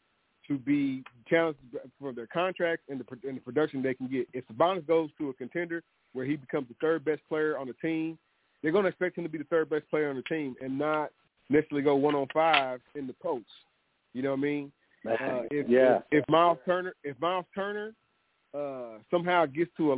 for their contracts and the production they can get. If Sabonis goes to a contender where he becomes the third best player on the team, they're going to expect him to be the third best player on the team and not necessarily go 1-on-5 in the post. You know what I mean? If Miles Turner somehow gets to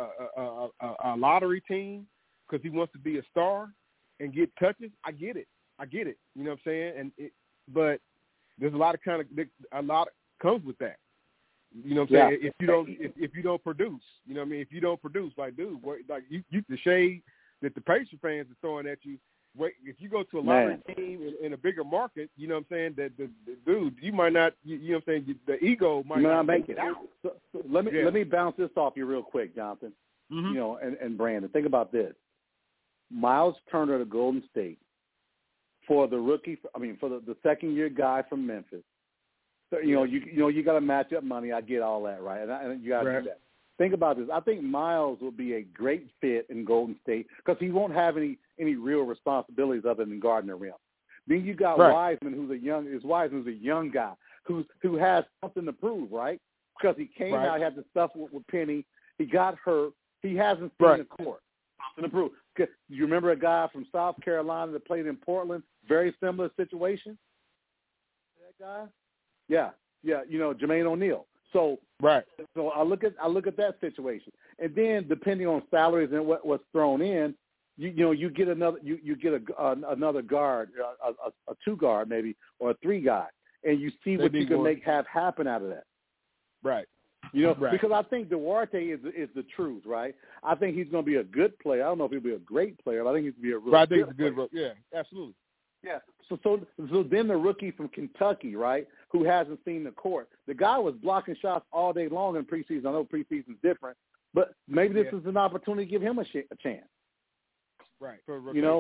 a lottery team because he wants to be a star and get touches, I get it. You know what I'm saying? But there's a lot comes with that. You know what I'm saying? If you don't produce, you know what I mean? If you don't produce, like, dude, you the shade that the Pacer fans are throwing at you. Wait, if you go to a lottery team in a bigger market, you know what I'm saying? That the dude, you might not. You know what I'm saying? The ego might not make it out. So let me bounce this off you real quick, Jonathan. Mm-hmm. And Brandon, think about this: Miles Turner to Golden State for the rookie. For the second-year guy from Memphis. So you got to match up money. I get all that, right? And you got to do that. Think about this. I think Miles will be a great fit in Golden State because he won't have any real responsibilities other than guarding the rim. Then you got Wiseman, who's a young guy who has something to prove, right? Because he came out, he had the stuff with Penny. He got hurt. He hasn't seen the court. Something to prove. You remember a guy from South Carolina that played in Portland? Very similar situation. That guy? Yeah. Jermaine O'Neal. So I look at that situation, and then depending on salaries and what's thrown in, you get another guard, a 2-guard maybe, or a 3-guy, and you see what you can have happen out of that. Right. Because I think Duarte is the truth, right? I think he's going to be a good player. I don't know if he'll be a great player, but I think he's going to be a really I think he's a good player. Yeah, absolutely. Yeah. So then the rookie from Kentucky, right, who hasn't seen the court. The guy was blocking shots all day long in preseason. I know preseason's different, but maybe this is an opportunity to give him a chance. Right. So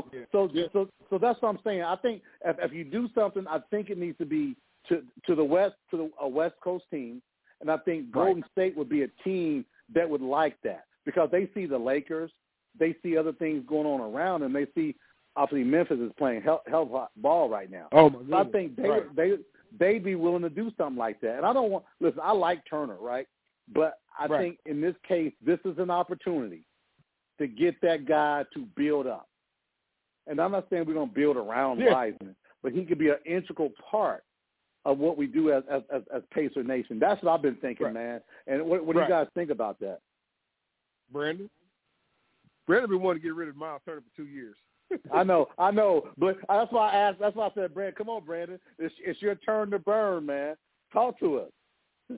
that's what I'm saying. I think if you do something, I think it needs to be to a West Coast team, and I think Golden State would be a team that would like that because they see the Lakers, they see other things going on around them, they see. Obviously, Memphis is playing hell ball right now. Oh my goodness. So I think they'd be willing to do something like that. And I don't want listen. I like Turner, right? But I think in this case, this is an opportunity to get that guy to build up. and I'm not saying we're going to build around Wiseman, but he could be an integral part of what we do as Pacer Nation. That's what I've been thinking, man. And what do you guys think about that? Brandon been wanting to get rid of Miles Turner for 2 years. I know, but that's why I asked. That's why I said, Brandon, come on, Brandon, it's your turn to burn, man. Talk to us.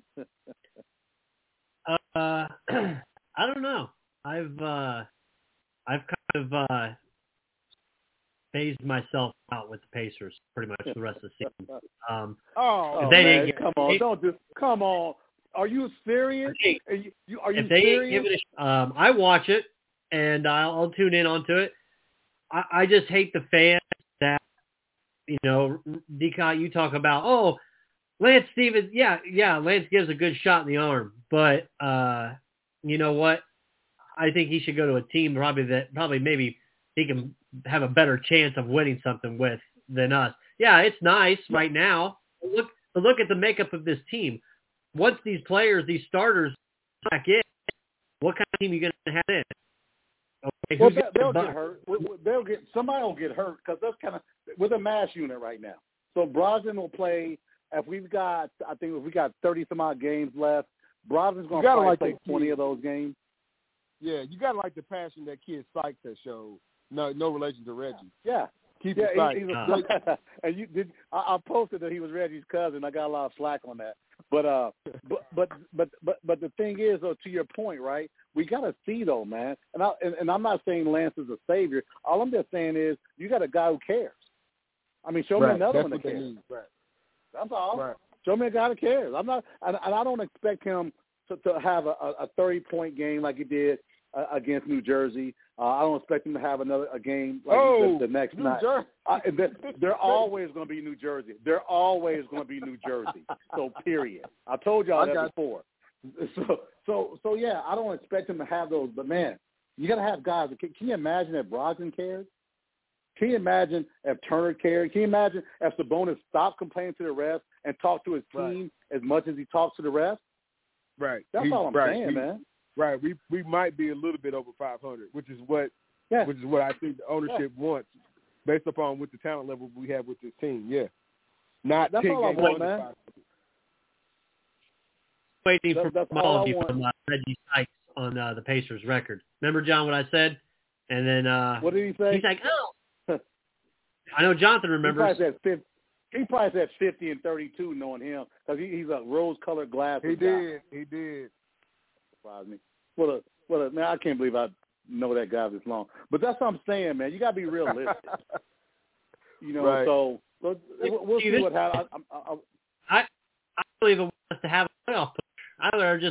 I don't know. I've kind of phased myself out with the Pacers pretty much the rest of the season. Come on. Are you serious? Are you serious? I watch it and I'll tune in onto it. I just hate the fans that, DK, you talk about, Lance Stevens, Lance gives a good shot in the arm, but you know what? I think he should go to a team probably maybe he can have a better chance of winning something with than us. Yeah, it's nice right now. Look at the makeup of this team. Once these starters back in, what kind of team are you going to have in? Okay, they'll get hurt. Somebody will get hurt because that's kind of with a mass unit right now. So Brogdon will play. If we got 30 some odd games left, Brogdon's going to play 20 of those games. Yeah, you got to like the passion that kid Sykes has showed. No relation to Reggie. Yeah. Keep it Sykes. And I posted that he was Reggie's cousin. I got a lot of slack on that. But the thing is, though, to your point, right? We got to see, though, man. And I'm not saying Lance is a savior. All I'm just saying is you got a guy who cares. I mean, show me another one that cares. Right. That's all. Right. Show me a guy that cares. I'm not, and I don't expect him to have a 30-point game like he did against New Jersey. I don't expect him to have a game like the next night. They're always going to be New Jersey. They're always going to be New Jersey. So, period. I told y'all that before. So yeah, I don't expect him to have those. But, man, you got to have guys. Can you imagine if Brogdon cared? Can you imagine if Turner cared? Can you imagine if Sabonis stopped complaining to the refs and talked to his team as much as he talks to the refs? Right. That's all I'm saying, man. Right. We might be a little bit over 500, which is what I think the ownership wants, based upon with the talent level we have with this team. Yeah. Not that's all I want, man. Waiting for all from Reggie Sykes on the Pacers record. Remember, John, what I said? And then what did he say? He's like, I know Jonathan remembers. He probably said 50 and 32, knowing him, because he's a rose-colored glasses guy. He did. Surprised me. What a man! I can't believe I know that guy this long. But that's what I'm saying, man. You got to be realistic. Right. So we'll see what happens. I don't even want us to have a playoff push.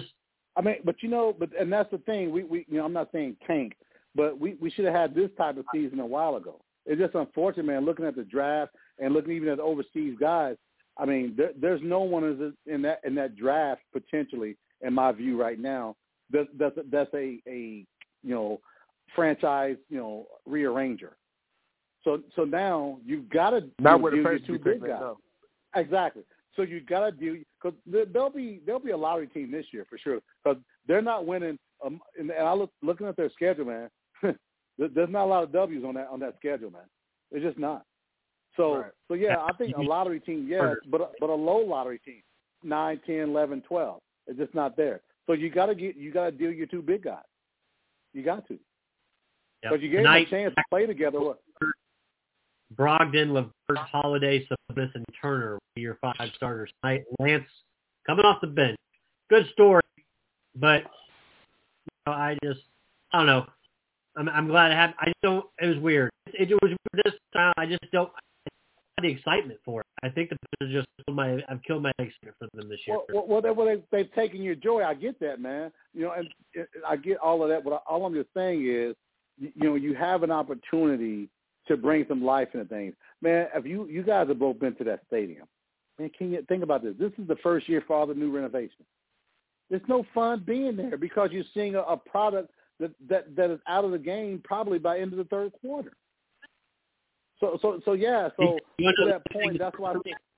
And that's the thing. We I'm not saying tank, but we should have had this type of season a while ago. It's just unfortunate, man, looking at the draft and looking even at the overseas guys. I mean, there's no one in that draft potentially, in my view right now, that's a franchise, rearranger. So now you've got to not with deal the with two big guys. No. Exactly. So you've got to deal, because there'll be a lottery team this year for sure, because they're not winning. And I looking at their schedule, man. There's not a lot of W's on that schedule, man. It's just not. So yeah, I think a lottery team, yes, but a low lottery team, 9, 10, 11, 12. It's just not there. So you got to deal with your two big guys. You got to. Because you gave them a chance to play together. Brogdon, LeVert, Holiday, Sabonis, and Turner were your 5 starters tonight. Lance coming off the bench. Good story, but I don't know. I'm glad it happened. It was weird. It was weird this time. I just don't have the excitement for it. I think I've killed my excitement for them this year. Well, they've taken your joy. I get that, man. And I get all of that. But all I'm just saying is, you have an opportunity to bring some life into things. Man, if you guys have both been to that stadium, man, can you think about this? This is the first year for all the new renovations. There's no fun being there because you're seeing a product that is out of the game probably by end of the third quarter. So yeah. So to that point, that's why.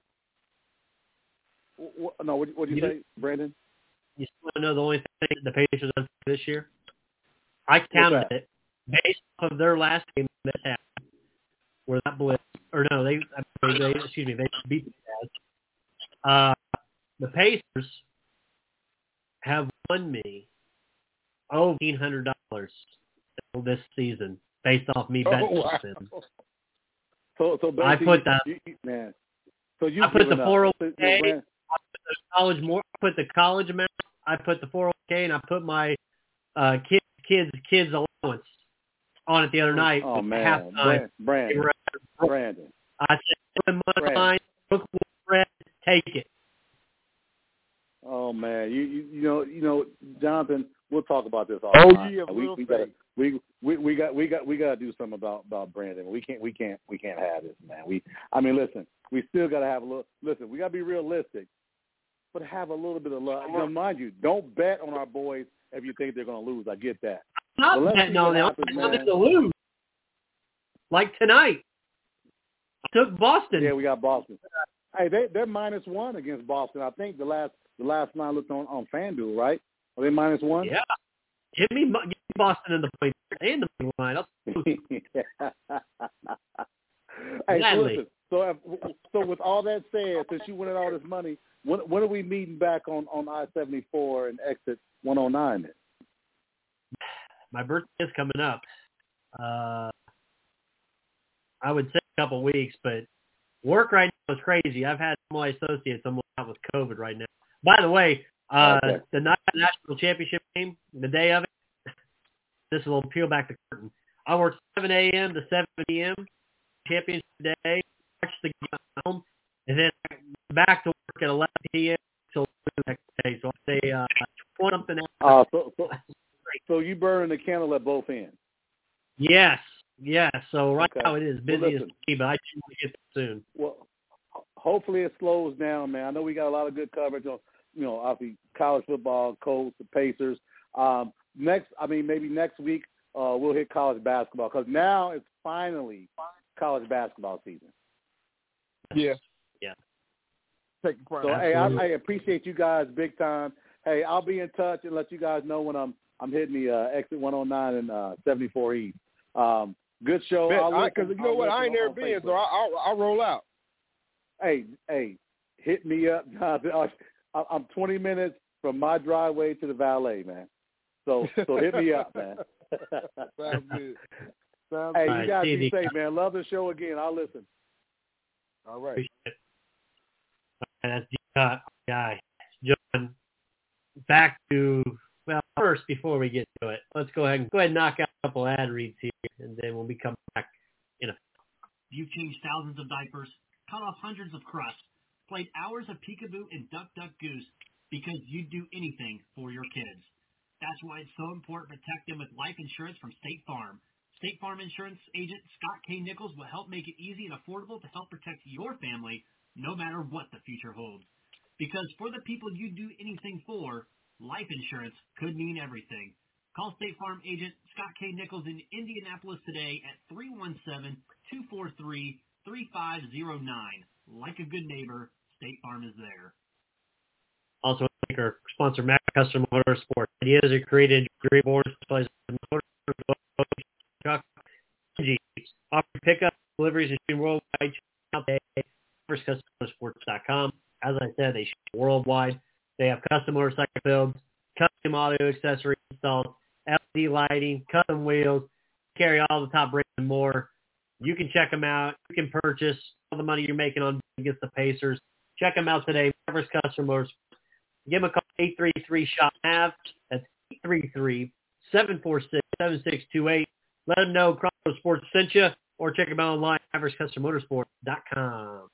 What did you say, Brandon? You still want to know the only thing the Pacers done this year? I counted it based off of their last game that happened. where that blitz, or no, they beat the Jazz. The Pacers have won me over $1,500 this season based off me betting them. So I put that. Man. So you I put the 401k. I put the college amount. I put the 401k, and I put my kids allowance on it the other night. Oh man, Brandon. I said, money line, Brooklyn, take it. Oh man, you know, Jonathan. We'll talk about this all the time. Yeah, we got to do something about Brandon. We can't have this, man. Listen, we still got to have a little. Listen, we got to be realistic, but have a little bit of luck. Now, mind you, don't bet on our boys if you think they're going to lose. I get that. I'm not betting on them. I want them to lose. Like tonight, I took Boston. Yeah, we got Boston. Hey, they're -1 against Boston. I think the last line I looked on FanDuel, right? Are they -1? Yeah. Give me Boston in the point and the money line. Hey, listen. So with all that said, since you winning all this money, when are we meeting back on I-74 and exit 109 then? My birthday is coming up. I would say a couple weeks, but work right now is crazy. I've had some of my associates almost out with COVID right now. By the way, the national championship game, the day of it, this will peel back the curtain. I worked 7 a.m. to 7 p.m. championship day, watch the game home, and then back to work at 11 p.m. till the next day. So I'll say 20 something hours. So you burn the candle at both ends. Yes. So right now it is busy as me, but I should get there soon. Well, hopefully it slows down, man. I know we got a lot of good coverage on, obviously college football, Colts, the Pacers. Maybe next week we'll hit college basketball because now it's finally college basketball season. Yeah. So hey, I appreciate you guys big time. Hey, I'll be in touch and let you guys know when I'm hitting the exit 109 and 74 East. Good show. Because you know what, I ain't never been, so I'll roll out. Hey, hit me up. I'm 20 minutes from my driveway to the valet, man. So hit me up, man. Sounds good. Hey, you guys be safe, man. Love the show again. I'll listen. All right. Appreciate it. That's the guy. John, back to, first, before we get to it, let's go ahead and knock out a couple ad reads here, and then when we come back in a... You've changed thousands of diapers, cut off hundreds of crusts, played hours of peekaboo and duck goose because you'd do anything for your kids. That's why it's so important to protect them with life insurance from State Farm. State Farm insurance agent Scott K. Nichols will help make it easy and affordable to help protect your family no matter what the future holds. Because for the people you do anything for, life insurance could mean everything. Call State Farm agent Scott K. Nichols in Indianapolis today at 317-243-3509. Like a good neighbor, State Farm is there. Also, thank our sponsor, Mac Custom Motorsports. Ideas are created, dream boards, displays, offer pickup, deliveries, and worldwide. FirstCustomMotorsports.com. As I said, they ship worldwide. They have custom motorcycle builds, custom audio accessories installed, LED lighting, custom wheels, carry all the top brands and more. You can check them out. You can purchase all the money you're making on against the Pacers. Check them out today. First Custom Motorsports. Give them a call, 833-SHOP-NAV. That's 833-746-7628. Let them know Crossroads Sports sent you, or check them out online at AverageCustomMotorsport.com.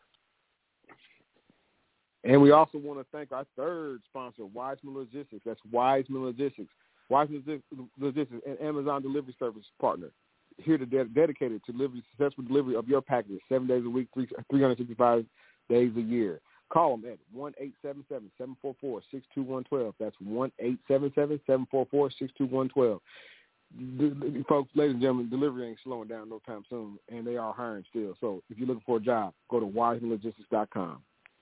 And we also want to thank our third sponsor, Wiseman Logistics. That's Wiseman Logistics. Wiseman Logistics, an Amazon delivery service partner, here to dedicated to successful delivery of your packages 7 days a week, 365 days a year. Call them at 1-877-744-62112. That's 1-877-744-62112. Folks, ladies and gentlemen, delivery ain't slowing down no time soon, and they are hiring still. So if you're looking for a job, go to wisemanlogistics.com.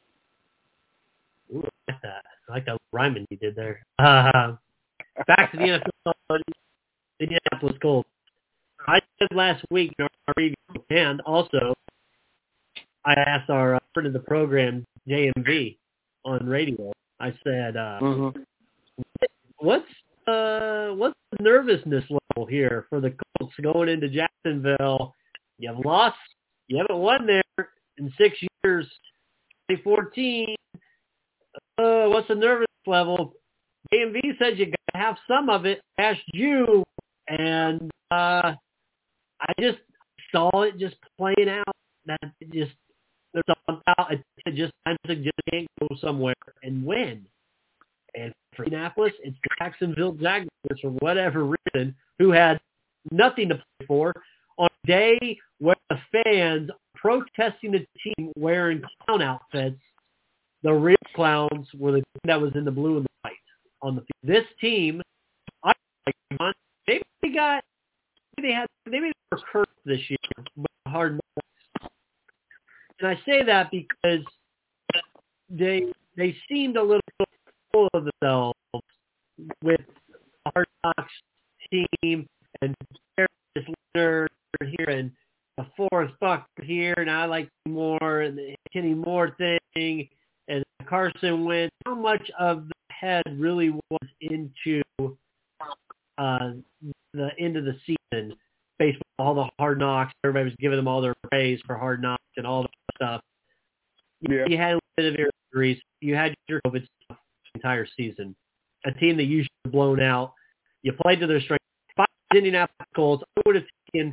Ooh, I like that rhyming you did there. Back to the NFL. Indianapolis Colts. I said last week in our review, and also I asked our friend of the program, JMV, on radio. I said, what's the nervousness level here for the Colts going into Jacksonville? You haven't won there in 6 years. 2014. What's the nervous level? AMV said you got to have some of it. I asked you, and I just saw it just playing out. That just there's something about it. Just can't go somewhere and win. And for Indianapolis, it's the Jacksonville Jaguars for whatever reason, who had nothing to play for on a day where the fans are protesting the team wearing clown outfits. The real clowns were the team that was in the blue and the white on the field. This team, maybe they were cursed this year with hard knocks. And I say that because they seemed a little full of themselves with the Hard Knocks team and this Leonard here and the Forrest Buck here, and I like Moore and the Kenny Moore thing and Carson Wentz. How much of the head really was into the end of the season based on all the Hard Knocks? Everybody was giving them all their praise for Hard Knocks and all that stuff. Yeah. You had a bit of injuries. You had your COVID stuff the entire season. A team that usually blown out. You played to their strength. Five Indianapolis Colts. I would have taken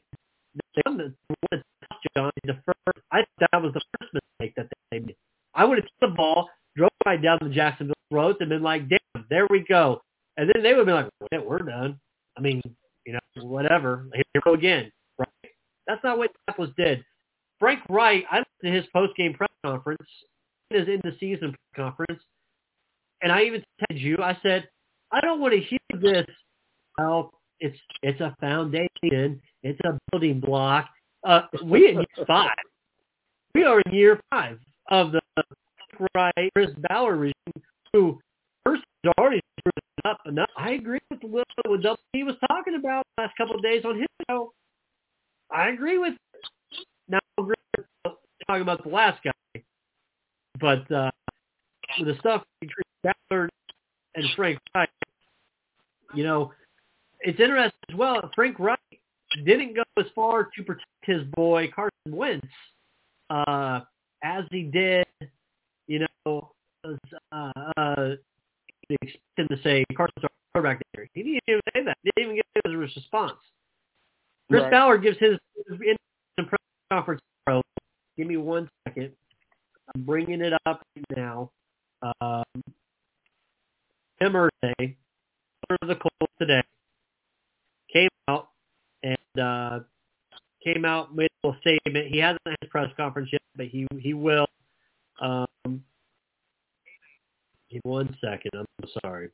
the first. I thought that was the first mistake that they made. I would have took the ball, drove right down the Jacksonville road, and been like, "Damn, there we go." And then they would have been like, well, "We're done." I mean, whatever. Here we go again. Right? That's not what Indianapolis did. Frank Wright, I listened to his post-game press conference, his end-of-season press conference, and I even texted you. I said, I don't want to hear this. Well, it's a foundation. It's a building block. We in year 5. We are in year 5 of the Wright, Chris Ballard regime, who first has already screwed up enough. I agree with what he was talking about the last couple of days on his show. I agree with it. Now, I agree with talking about the last guy, but with the stuff between Ballard and Frank Wright, it's interesting as well. Frank Wright didn't go as far to protect his boy Carson Wentz as he did, expect him to say Carson's our quarterback there. He didn't even say that. He didn't even give his response. Chris Ballard gives his press conference. Give me 1 second. I'm bringing it up right now. Tim Irsay, of the Colts today, came out and made a little statement. He hasn't had his press conference yet, but he will. Give 1 second. I'm sorry.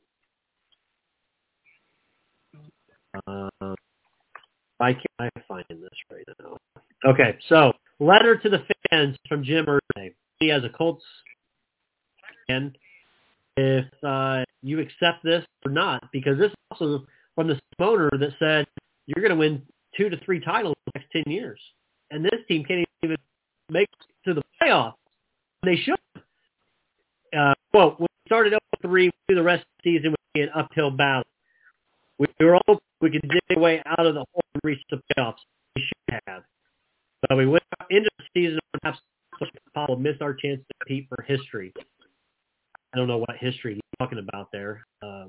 I can't find this right now. Okay, so letter to the fans from Jim Irsay. He has a Colts fan. If you accept this or not, because this is also from the owner that said you're going to win 2 to 3 titles in the next 10 years, and this team can't even make it to the playoffs. They should. Quote: when we started 0-3, the rest of the season would be an uphill battle. We were hoping we could dig away out of the hole and reach the playoffs. We should have. But we went into the season and perhaps missed our chance to compete for history. I don't know what history you're talking about there.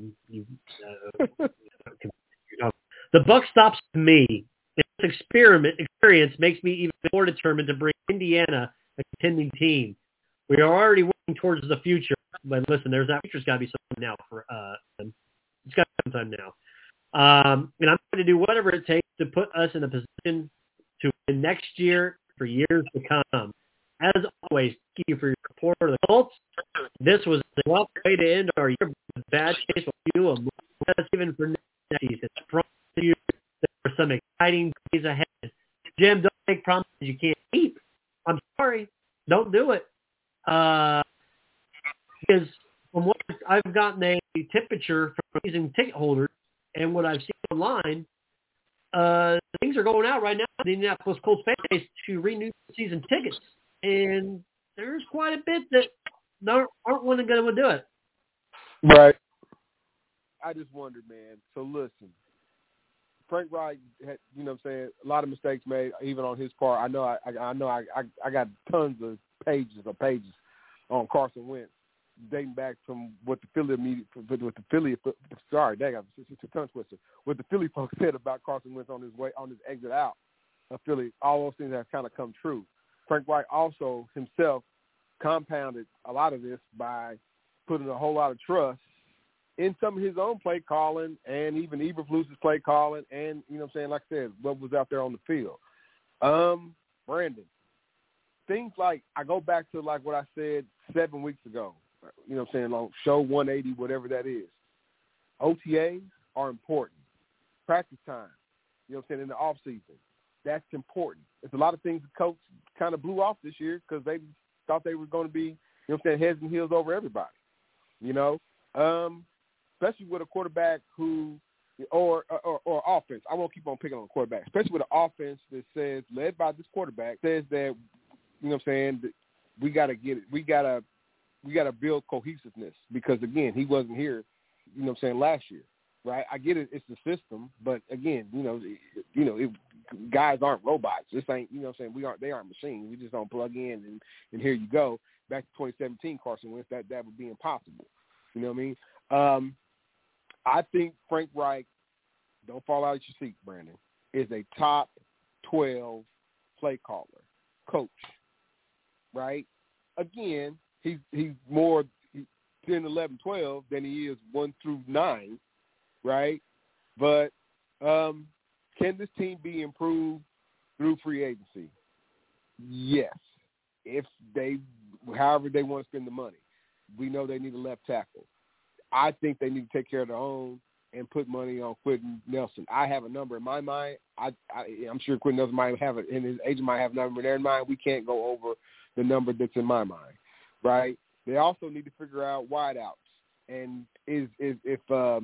The buck stops with me. This experience makes me even more determined to bring Indiana a contending team. We are already working towards the future. But listen, that future's got to be sometime now for them. It's got to be sometime now. And I'm going to do whatever it takes to put us in a position to win next year for years to come. As always, thank you for your support of the Colts. This was a rough way to end our year. Bad case will you even for next season. I promise you there are some exciting days ahead. Jim, don't make promises you can't keep. I'm sorry. Don't do it. Because from what I've gotten a temperature from using ticket holders and what I've seen online, things are going out right now in the Indianapolis Colts fan base to renew season tickets, and there's quite a bit that aren't going to do it. Right. I just wondered, man. So listen, Frank Reich had, you know what I'm saying, a lot of mistakes made, even on his part. I know I got tons of pages on Carson Wentz, dating back from what the Philly what the Philly folks said about Carson Wentz on his exit out of Philly. All those things have kind of come true. Frank Reich also himself compounded a lot of this by putting a whole lot of trust in some of his own play calling and even Eberflus's play calling and, you know what I'm saying, like I said, what was out there on the field. Brandon, things like, I go back to like what I said 7 weeks ago, you know what I'm saying, on show 180, whatever that is. OTAs are important. Practice time, you know what I'm saying, in the off season. That's important. There's a lot of things the coach kind of blew off this year because they thought they were going to be, you know what I'm saying, heads and heels over everybody, you know. Especially with a quarterback who, or offense. I won't keep on picking on the quarterback. Especially with an offense that says, led by this quarterback, says that, you know what I'm saying, that we got to get it. We got to build cohesiveness because, again, he wasn't here, you know what I'm saying, last year, right? I get it. It's the system. But, again, guys aren't robots. This ain't, you know what I'm saying, they aren't machines. We just don't plug in and here you go. Back to 2017 Carson Wentz, that would be impossible. You know what I mean? I think Frank Reich, don't fall out of your seat, Brandon, is a top 12 play caller, coach, right? Again, he's more 10, 11, 12 than he is 1 through 9, right? But can this team be improved through free agency? Yes, if however they want to spend the money. We know they need a left tackle. I think they need to take care of their own and put money on Quentin Nelson. I have a number in my mind. I'm sure Quentin Nelson might have it, and his agent might have a number in their mind. We can't go over the number that's in my mind, right? They also need to figure out wideouts. And if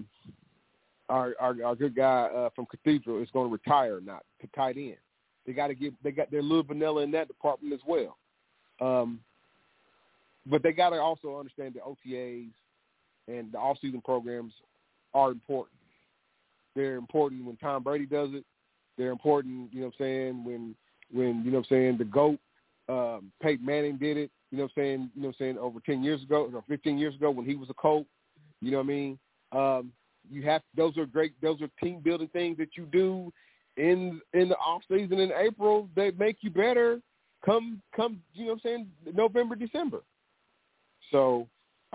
our good guy from Cathedral is going to retire or not to tight end. They're a little vanilla in that department as well. But they got to also understand the OTAs and the off-season programs are important. They're important when Tom Brady does it. They're important, you know what I'm saying, when you know what I'm saying, the GOAT, Peyton Manning did it, you know what I'm saying, over 10 years ago, or 15 years ago when he was a Colt, you know what I mean? Those are team building things that you do in the off season in April that make you better come, you know what I'm saying, November, December. So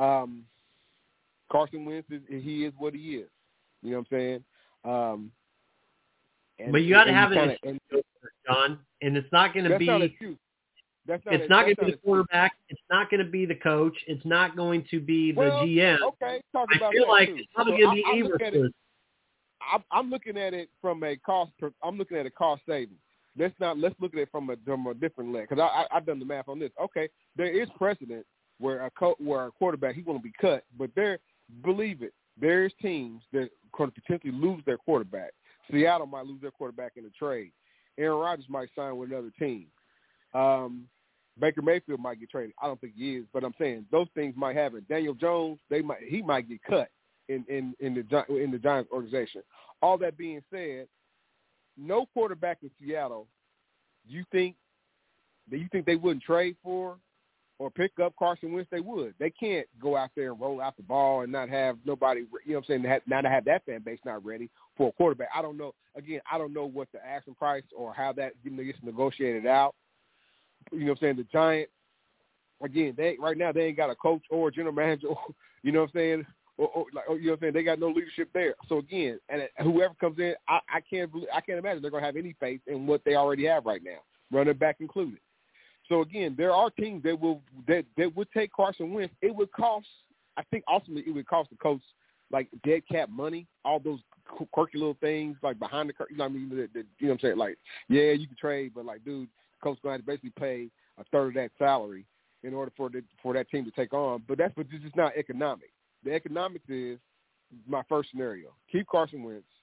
Carson Wentz he is what he is. You know what I'm saying? But you got to have it, John, and it's not going to be. It's not going to be the quarterback. It's not going to be the coach. It's not going to be the GM. Okay, talk about I feel that like too. it's probably going to be Eberflus. I'm looking at it from a cost. I'm looking at a cost saving. Let's look at it from a different lens because I've done the math on this. Okay, there is precedent where a quarterback he's going to be cut, but believe it, there's teams that could potentially lose their quarterback. Seattle might lose their quarterback in a trade. Aaron Rodgers might sign with another team. Baker Mayfield might get traded. I don't think he is, but I'm saying those things might happen. Daniel Jones, he might get cut in the Giants organization. All that being said, no quarterback in Seattle. You think they wouldn't trade for or pick up Carson Wentz? They would. They can't go out there and roll out the ball and not have nobody, you know what I'm saying, not have that fan base not ready for a quarterback. I don't know. Again, I don't know what the asking price or how that gets negotiated out. You know what I'm saying? The Giants, again, right now they ain't got a coach or a general manager, you know what I'm saying? Or you know what I'm saying? They got no leadership there. So again, and whoever comes in, I can't imagine they're going to have any faith in what they already have right now, running back included. So again, there are teams that would take Carson Wentz. It would cost, I think, ultimately it would cost the coach like dead cap money, all those quirky little things like behind the curtain. You know what I mean? You know what I'm saying? Like, yeah, you can trade, but like, dude, the coach's going to basically pay a third of that salary in order for that team to take on. But this is not economic. The economics is my first scenario: keep Carson Wentz,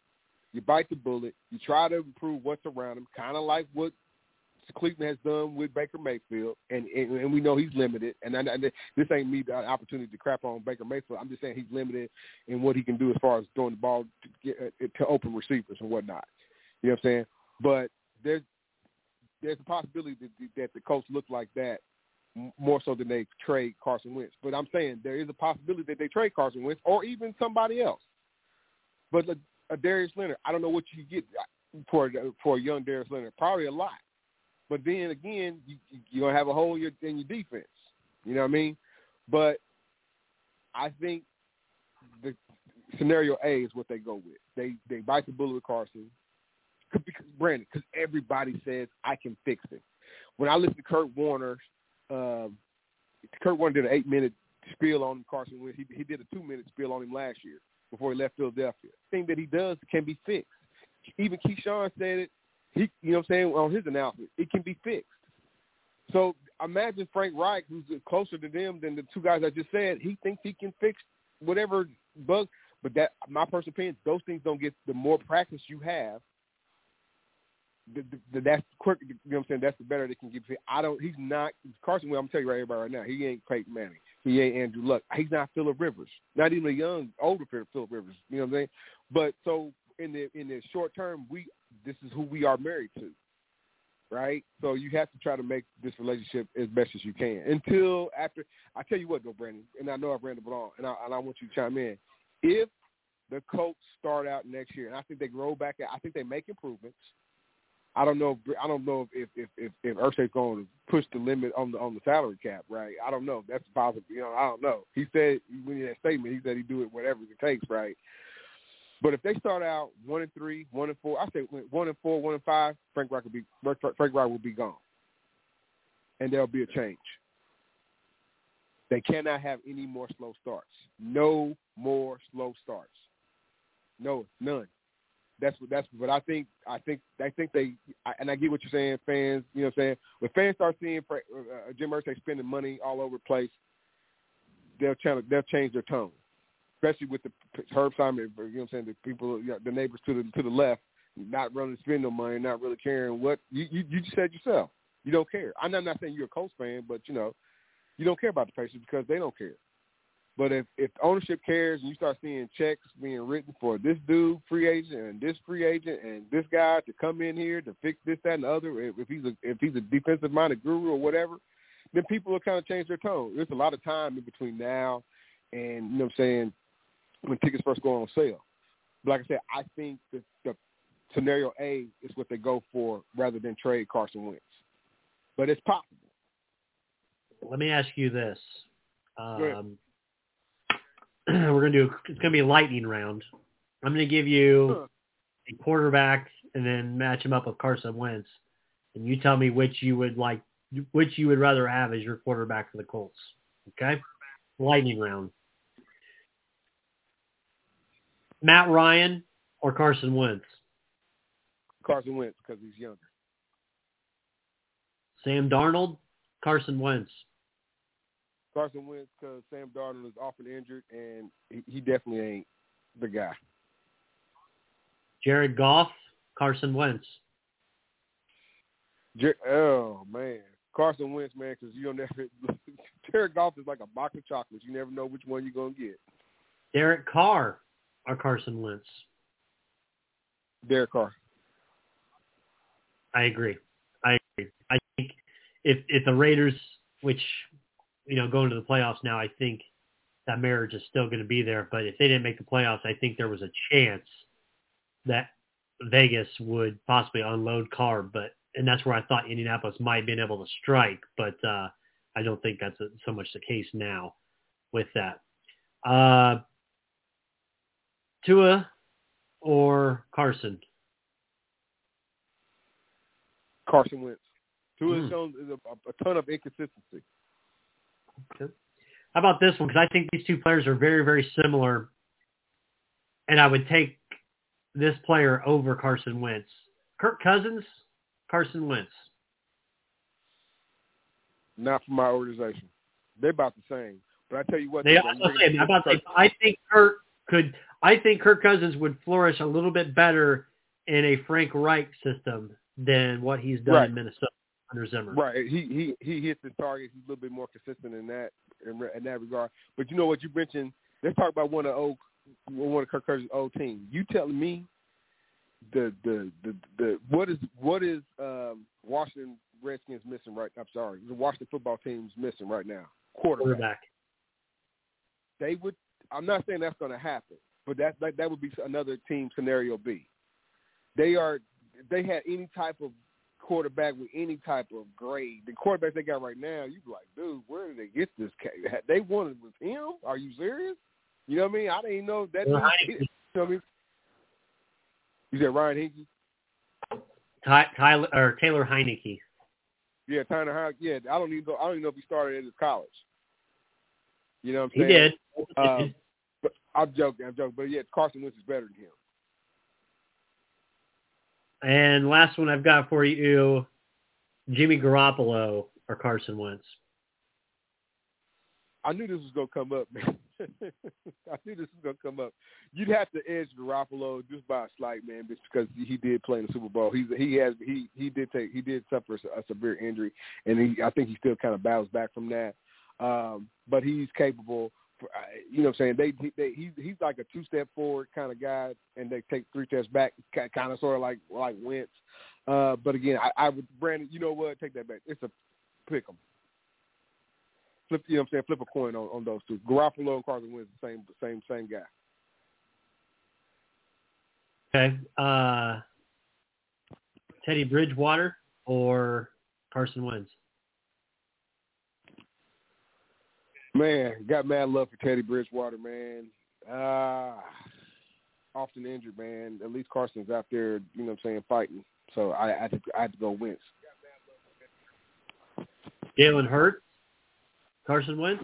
You bite the bullet. You try to improve what's around him, kind of like what Cleveland has done with Baker Mayfield, and we know he's limited. And this ain't me the opportunity to crap on Baker Mayfield. I'm just saying he's limited in what he can do as far as throwing the ball to open receivers and whatnot. You know what I'm saying? But there's a possibility that the Colts look like that more so than they trade Carson Wentz. But I'm saying there is a possibility that they trade Carson Wentz or even somebody else. But a Darius Leonard, I don't know what you get for a young Darius Leonard. Probably a lot. But then again, you're going to have a hole in your defense. You know what I mean? But I think the scenario A is what they go with. They bite the bullet with Carson. Brandon, because everybody says I can fix it. When I listen to Kurt Warner did an 8-minute spiel on Carson Wentz. He did a 2-minute spiel on him last year before he left Philadelphia. The thing that he does can be fixed. Even Keyshawn said it. You know what I'm saying, on his announcement, it can be fixed. So imagine Frank Reich, who's closer to them than the two guys I just said. He thinks he can fix whatever bug. But that, my personal opinion, those things don't get, the more practice you have, that's quick. You know what I'm saying? That's the better they can get. He's not Carson Wentz. I'm telling you everybody right now. He ain't Peyton Manning. He ain't Andrew Luck. He's not Phillip Rivers. Not even a young, older Phillip Rivers. You know what I'm saying? But so in the short term, this is who we are married to, right? So you have to try to make this relationship as best as you can until after. I tell you what, though, Brandon, and I know I've ran the ball, and I want you to chime in. If the Colts start out next year, and I think they grow back, I think they make improvements. I don't know if Irsay's going to push the limit on the salary cap, right? I don't know. That's possible. You know, I don't know. He said when he had that statement, he said he'd do it whatever it takes, right? But if they start out 1-3, 1-4, I say 1-4, 1-5, Frank Reich will be gone, and there'll be a change. They cannot have any more slow starts. No more slow starts. No, none. That's what I think. I think they, and I get what you're saying, fans. You know what I'm saying? When fans start seeing Jim Irsay spending money all over the place, they'll change their tone, especially with the Herb Simon. You know what I'm saying? The people, the neighbors to the left, not running to spend no money, not really caring what you just said yourself. You don't care. I'm not saying you're a Colts fan, but you don't care about the Pacers because they don't care. But if ownership cares and you start seeing checks being written for this dude, free agent, and this free agent, and this guy to come in here to fix this, that, and the other, if he's a defensive-minded guru or whatever, then people will kind of change their tone. There's a lot of time in between now and, you know what I'm saying, when tickets first go on sale. But like I said, I think that the scenario A is what they go for rather than trade Carson Wentz. But it's possible. Let me ask you this. It's going to be a lightning round. I'm going to give you a quarterback and then match him up with Carson Wentz. And you tell me which you would rather have as your quarterback for the Colts. Okay? Lightning round. Matt Ryan or Carson Wentz? Carson Wentz because he's younger. Sam Darnold, Carson Wentz. Carson Wentz because Sam Darnold is often injured, and he definitely ain't the guy. Jared Goff, Carson Wentz. Oh, man. Carson Wentz, man, because you don't never – Jared Goff is like a box of chocolates. You never know which one you're going to get. Derek Carr or Carson Wentz? Derek Carr. I agree. I think if the Raiders, which – going to the playoffs now, I think that marriage is still going to be there. But if they didn't make the playoffs, I think there was a chance that Vegas would possibly unload Carr. And that's where I thought Indianapolis might have been able to strike. But I don't think that's so much the case now with that. Tua or Carson? Carson Wentz. Tua has shown a ton of inconsistency. Okay. How about this one? Because I think these two players are very, very similar, and I would take this player over Carson Wentz. Kirk Cousins, Carson Wentz. Not for my organization. They're about the same. But I tell you what, I think Kirk could. I think Kirk Cousins would flourish a little bit better in a Frank Reich system than what he's done in Minnesota under Zimmer. Right. He hits his target. He's a little bit more consistent in that regard. But you know what you mentioned? Let's talk about one of Kirk Cousins' old teams. You telling me the what is Washington Redskins missing right? I'm sorry, the Washington football team's missing right now. Quarterback. They would. I'm not saying that's going to happen, but that would be another team scenario B. They had any type of quarterback with any type of grade. The quarterbacks they got right now, you'd be like, dude, where did they get this cat? They wanted with him? Are you serious? You know what I mean? I didn't even know that. You know what I mean? You said Ryan Hinkey? Taylor Heineke. Yeah, Taylor Heineke. Yeah, I don't even know if he started at his college. You know what I'm saying? He did. But I'm joking. But yeah, Carson Wentz is better than him. And last one I've got for you, Jimmy Garoppolo or Carson Wentz. I knew this was going to come up, man. I knew this was going to come up. You'd have to edge Garoppolo just by a slight, man, just because he did play in the Super Bowl. He did suffer a severe injury, and I think he still kind of battles back from that. But he's capable. You know what I'm saying? He's like a two-step forward kind of guy, and they take 3 steps back, kind of sort of like Wentz. But again, I would, Brandon, you know what? Take that back. It's a pick 'em. Flip, you know what I'm saying? Flip a coin on those two. Garoppolo and Carson Wentz, same guy. Okay. Teddy Bridgewater or Carson Wentz? Man, got mad love for Teddy Bridgewater, man. Often injured, man. At least Carson's out there, you know what I'm saying, fighting. So I had to go Wentz. Jalen Hurts, Carson Wentz?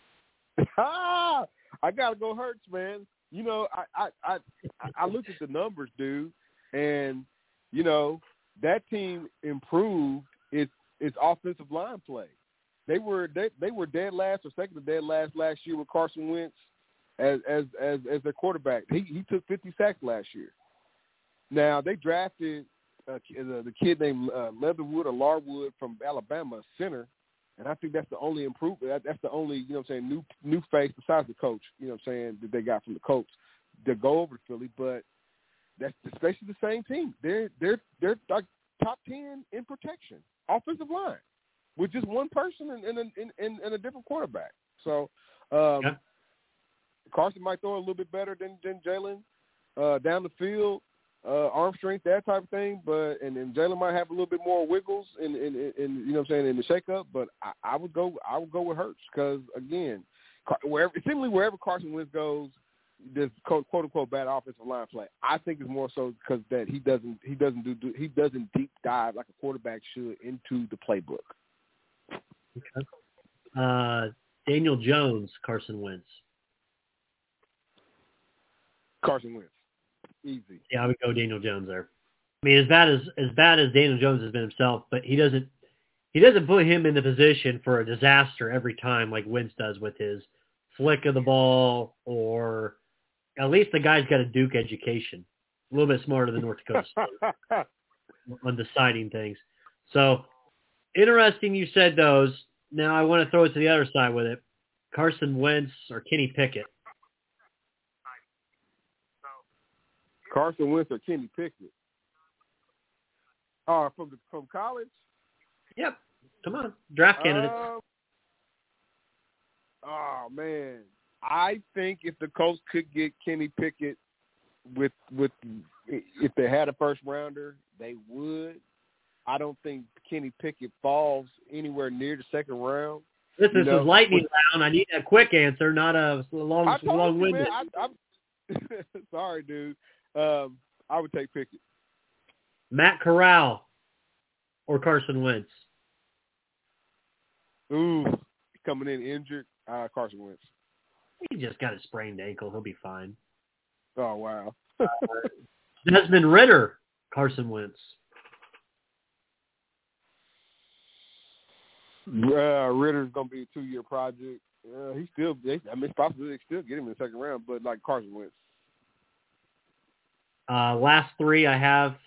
I gotta go Hurts, man. You know, I looked at the numbers, dude, and you know that team improved its offensive line play. They were dead last or second to dead last year with Carson Wentz as their quarterback. He took 50 sacks last year. Now they drafted the kid named Leatherwood or Larwood from Alabama, center, and I think that's the only improvement. That's the only, you know what I'm saying, new face besides the coach, you know what I'm saying, that they got from the coach to go over to Philly. But that's basically the same team. They're like top 10 in protection, offensive line, with just one person and a different quarterback. So Carson might throw a little bit better than Jalen down the field. Arm strength, that type of thing, but and Jalen might have a little bit more wiggles in you know what I'm saying, in the shakeup. But I would go with Hurts because again, wherever Carson Wentz goes, there's quote unquote bad offensive line play. I think it's more so because that he doesn't deep dive like a quarterback should into the playbook. Okay. Daniel Jones, Carson Wentz. Carson Wentz. Easy. Yeah, I would go Daniel Jones there. I mean, as bad as Daniel Jones has been himself, but he doesn't put him in the position for a disaster every time like Wentz does with his flick of the ball, or at least the guy's got a Duke education, a little bit smarter than North Dakota State on deciding things. So interesting you said those. Now I want to throw it to the other side with it. Carson Wentz or Kenny Pickett? Carson Wentz or Kenny Pickett? From college? Yep. Come on. Draft candidates. Oh, man. I think if the Colts could get Kenny Pickett with if they had a first rounder, they would. I don't think Kenny Pickett falls anywhere near the second round. This is lightning round. I need a quick answer, not a long-winded. Sorry, dude. I would take Pickett. Matt Corral or Carson Wentz? Ooh, coming in injured. Carson Wentz. He just got a sprained ankle. He'll be fine. Oh, wow. Desmond Ridder, Carson Wentz. Ritter's going to be a 2-year project. It's possible they still get him in the second round, but like Carson Wentz. Last three I have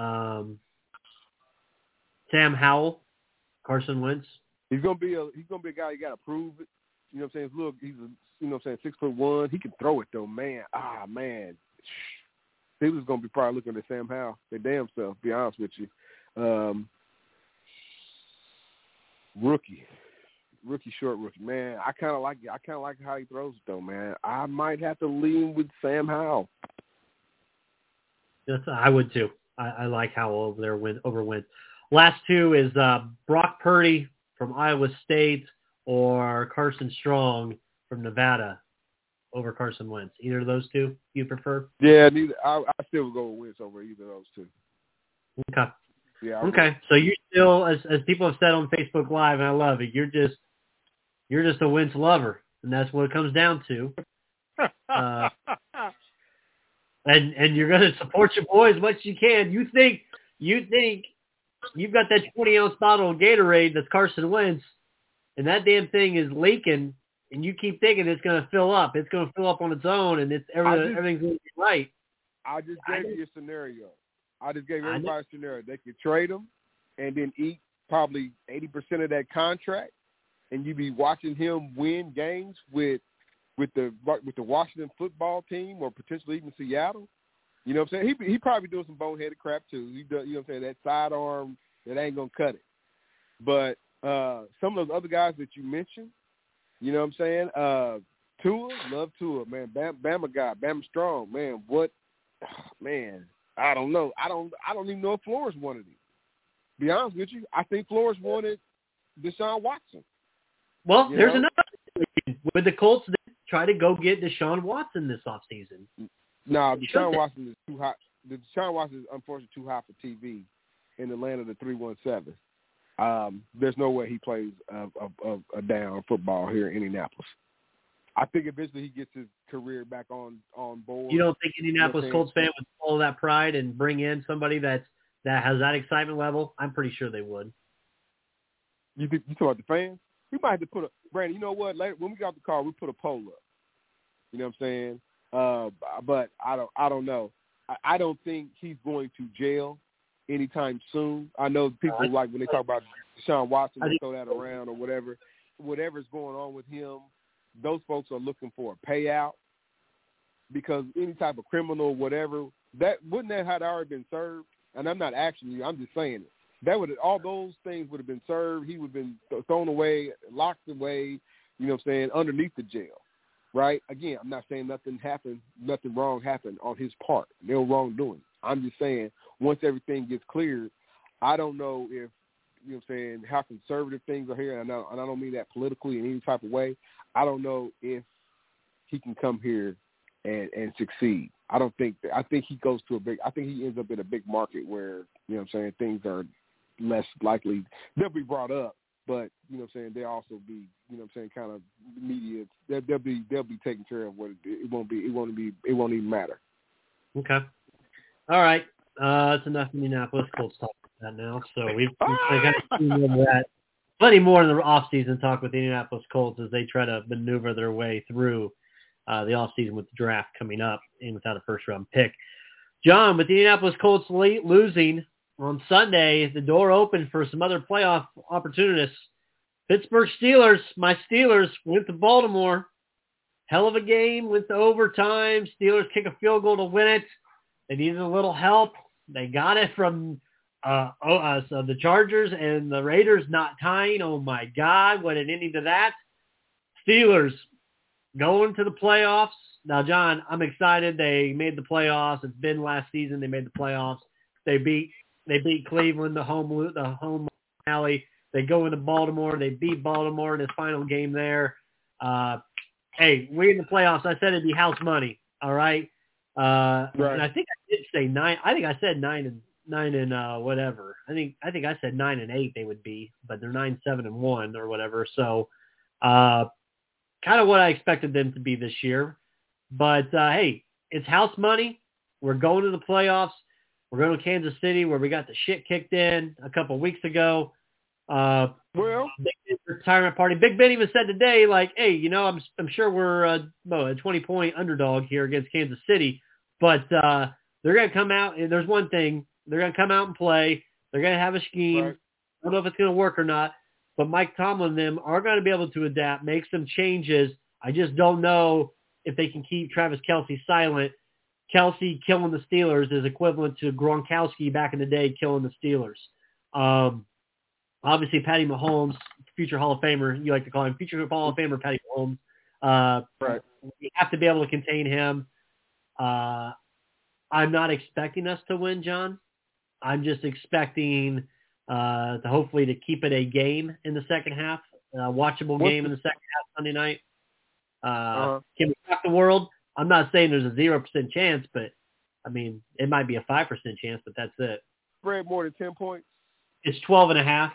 Sam Howell, Carson Wentz. He's gonna be a guy you gotta prove it. You know what I'm saying? Look, he's you know what I'm saying, 6'1". He can throw it though, man. Man. Steelers gonna be probably looking at Sam Howell, their damn self, be honest with you. Rookie short rookie. Man, I kinda like it. I kinda like how he throws it though, man. I might have to lean with Sam Howell. Yes, I would too. I like Howell over Wentz. Last two is Brock Purdy from Iowa State or Carson Strong from Nevada over Carson Wentz. Either of those two you prefer? Yeah, neither. I still would go with Wentz over either of those two. Okay. Yeah. Okay. So you still, as people have said on Facebook Live, and I love it, you're just a Wentz lover, and that's what it comes down to. And you're going to support your boy as much as you can. You think you've got that 20-ounce bottle of Gatorade that's Carson Wentz, and that damn thing is leaking, and you keep thinking it's going to fill up. It's going to fill up on its own, and everything's going to be right. I just gave you a scenario. I just gave everybody a scenario. They could trade him and then eat probably 80% of that contract, and you be watching him win games with the Washington football team or potentially even Seattle. You know what I'm saying? He probably doing some boneheaded crap too. He does, you know what I'm saying? That sidearm, that ain't gonna cut it. But some of those other guys that you mentioned, you know what I'm saying? Tua, love Tua, man. Bama guy, Bama strong, man. Man, I don't know. I don't even know if Flores wanted him. Be honest with you, I think Flores wanted Deshaun Watson. Well, there's another situation. Would the Colts try to go get Deshaun Watson this offseason? No, Deshaun Watson is too hot. Deshaun Watson is unfortunately too hot for TV in the land of the 317. There's no way he plays a down football here in Indianapolis. I think eventually he gets his career back on board. You don't think Indianapolis Colts fan would follow that pride and bring in somebody that has that excitement level? I'm pretty sure they would. You talking about the fans? We might have to put Brandon, you know what? Later, when we got the car, we put a poll up. You know what I'm saying? But I don't know. I don't think he's going to jail anytime soon. I know people like when they talk about Deshaun Watson, they throw that around or whatever. Whatever's going on with him, those folks are looking for a payout because any type of criminal or whatever, wouldn't that have already been served? And I'm not asking you, I'm just saying it. All those things would have been served. He would have been thrown away, locked away, you know what I'm saying, underneath the jail, right? Again, I'm not saying nothing wrong happened on his part. No wrongdoing. I'm just saying once everything gets cleared, I don't know if, you know what I'm saying, how conservative things are here, and I don't mean that politically in any type of way. I don't know if he can come here and succeed. I think he goes to I think he ends up in a big market where, you know what I'm saying, things are less likely. They'll be brought up, but, you know what I'm saying, they'll also be, you know what I'm saying, kind of media. They'll be taken care of. It won't even matter. Okay. All right. It's enough Indianapolis Colts talk about that now. So we've got to see that. Plenty more in the offseason talk with the Indianapolis Colts as they try to maneuver their way through the offseason with the draft coming up and without a first-round pick. John, with the Indianapolis Colts losing on Sunday, the door opened for some other playoff opportunists. Pittsburgh Steelers, my Steelers, went to Baltimore. Hell of a game, went to overtime. Steelers kick a field goal to win it. They needed a little help. They got it from so the Chargers and the Raiders not tying. Oh, my God, what an ending to that. Steelers going to the playoffs. Now, John, I'm excited. They made the playoffs. It's been last season they made the playoffs. They beat Cleveland, the home alley. They go into Baltimore. They beat Baltimore in his final game there. Hey, we're in the playoffs. I said it'd be house money. All right. Right. And I think I did say 9. I think I said 9 and whatever. I think I said 9 and 8 they would be, but they're 9, 7 and 1 or whatever. So, kind of what I expected them to be this year. But hey, it's house money. We're going to the playoffs. We're going to Kansas City where we got the shit kicked in a couple of weeks ago. Big retirement party. Big Ben even said today, like, hey, you know, I'm sure we're a 20-point underdog here against Kansas City, but they're going to come out, and there's one thing, they're going to come out and play. They're going to have a scheme. Right. I don't know if it's going to work or not, but Mike Tomlin and them are going to be able to adapt, make some changes. I just don't know if they can keep Travis Kelce silent. Kelce killing the Steelers is equivalent to Gronkowski back in the day killing the Steelers. Obviously, Patty Mahomes, future Hall of Famer, you like to call him, future Hall of Famer Patty Mahomes. Right. We have to be able to contain him. I'm not expecting us to win, John. I'm just expecting to hopefully to keep it a game in the second half, a watchable game in the second half Sunday night. Can we rock the world? I'm not saying there's a 0% chance, but, I mean, it might be a 5% chance, but that's it. Spread more than 10 points? It's 12.5.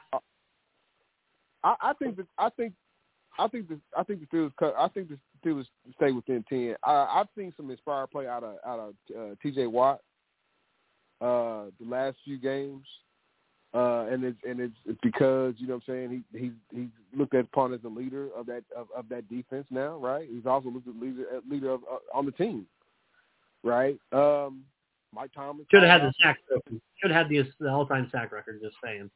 I think the Steelers cut. I think the Steelers stay within 10. I've seen some inspired play out of T.J. Watt the last few games, and it's because you know what I'm saying he's looked at upon as a leader of that defense now, right? He's also looked at leader on the team, right? Mike Tomlin should have had the sack. Should have had the all-time sack record. Just saying.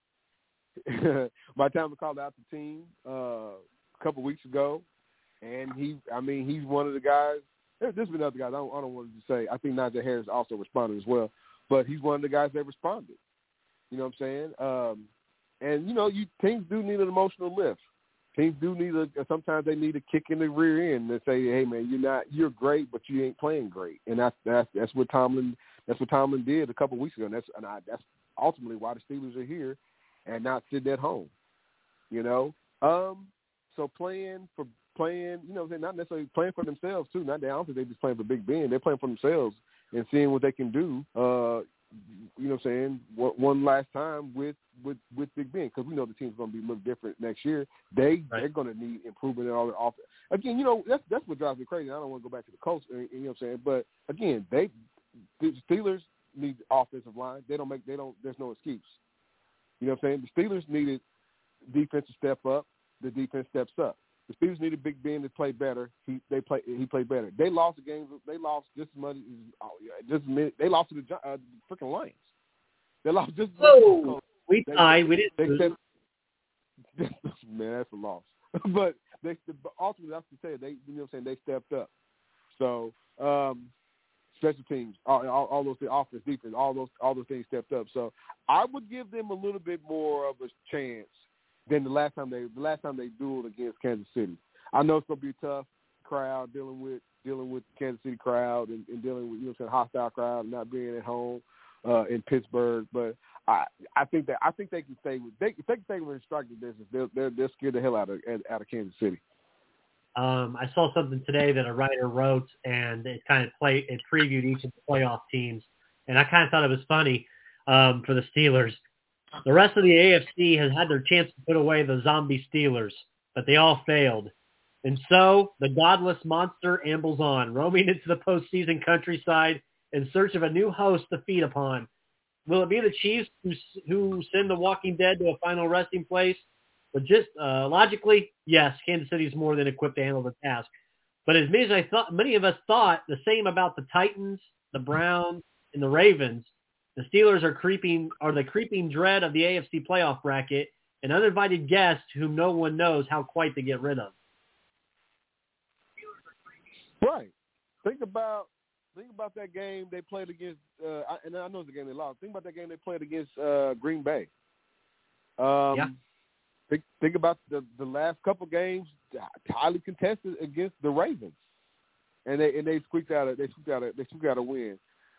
Mike Tomlin called out the team a couple weeks ago, and he's one of the guys. There's been other guys. I don't want to say. I think Najee Harris also responded as well, but he's one of the guys that responded. You know what I'm saying? And you know, teams do need an emotional lift. Teams do need sometimes they need a kick in the rear end and say, "Hey, man, you're great, but you ain't playing great." And that's what Tomlin did a couple weeks ago. And that's ultimately why the Steelers are here and not sitting at home. You know, so playing, you know, they're not necessarily playing for themselves too. I don't think they're just playing for Big Ben. They're playing for themselves and seeing what they can do. You know what I'm saying? One last time with Big Ben, because we know the team's going to be a little different next year. They're going to need improvement in all their offense. Again, you know, that's what drives me crazy. I don't want to go back to the Colts, you know what I'm saying? But again, the Steelers need offensive line. There's no excuse. You know what I'm saying? The Steelers needed defense to step up. The defense steps up. The Steelers needed Big Ben to play better. He played better. They lost the game. They lost just as much. They lost to the freaking Lions. They lost just. Oh, we tied. We didn't. Man, that's a loss. But ultimately, that's to say they. You know what I'm saying? They stepped up. So special teams, all those things, offense, defense, all those things stepped up. So I would give them a little bit more of a chance than the last time they dueled against Kansas City. I know it's gonna be a tough crowd dealing with Kansas City crowd and dealing with, you know, what I'm saying, hostile crowd and not being at home in Pittsburgh. But I think they can stay with if they can stay with striking distance. They'll scare the hell out of Kansas City. I saw something today that a writer wrote, and it kind of previewed each of the playoff teams, and I kind of thought it was funny for the Steelers. The rest of the AFC has had their chance to put away the zombie Steelers, but they all failed. And so the godless monster ambles on, roaming into the postseason countryside in search of a new host to feed upon. Will it be the Chiefs who send the Walking Dead to a final resting place? But just logically, yes, Kansas City is more than equipped to handle the task. But as many of us thought the same about the Titans, the Browns, and the Ravens, the Steelers are the creeping dread of the AFC playoff bracket, an uninvited guest whom no one knows how quite to get rid of. Right. Think about that game they played against, and I know it's the game they lost. Think about that game they played against Green Bay. Yeah. Think about the last couple games, highly contested against the Ravens, and they squeaked out a win.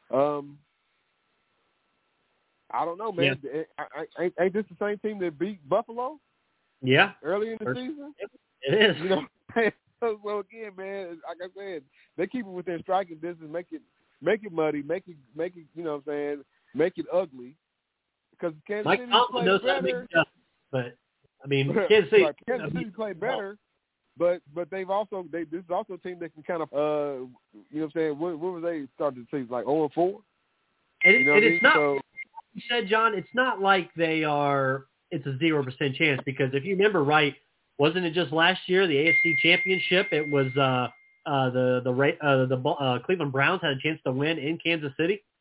I don't know, man. Yeah. Ain't this the same team that beat Buffalo? Yeah. Early in the season? It is. You know, so again, man, like I said, they keep it within striking distance, make it muddy, make it, you know what I'm saying, make it ugly. Because Kansas City played better. But I mean, Kansas City, Kansas City played better. But this is also a team that can kind of you know what I'm saying, when was they started the season, like 0-4? And it's not. So, you said, John, it's not like it's a 0% chance, because if you remember right, wasn't it just last year, the AFC Championship, it was the Cleveland Browns had a chance to win in Kansas City?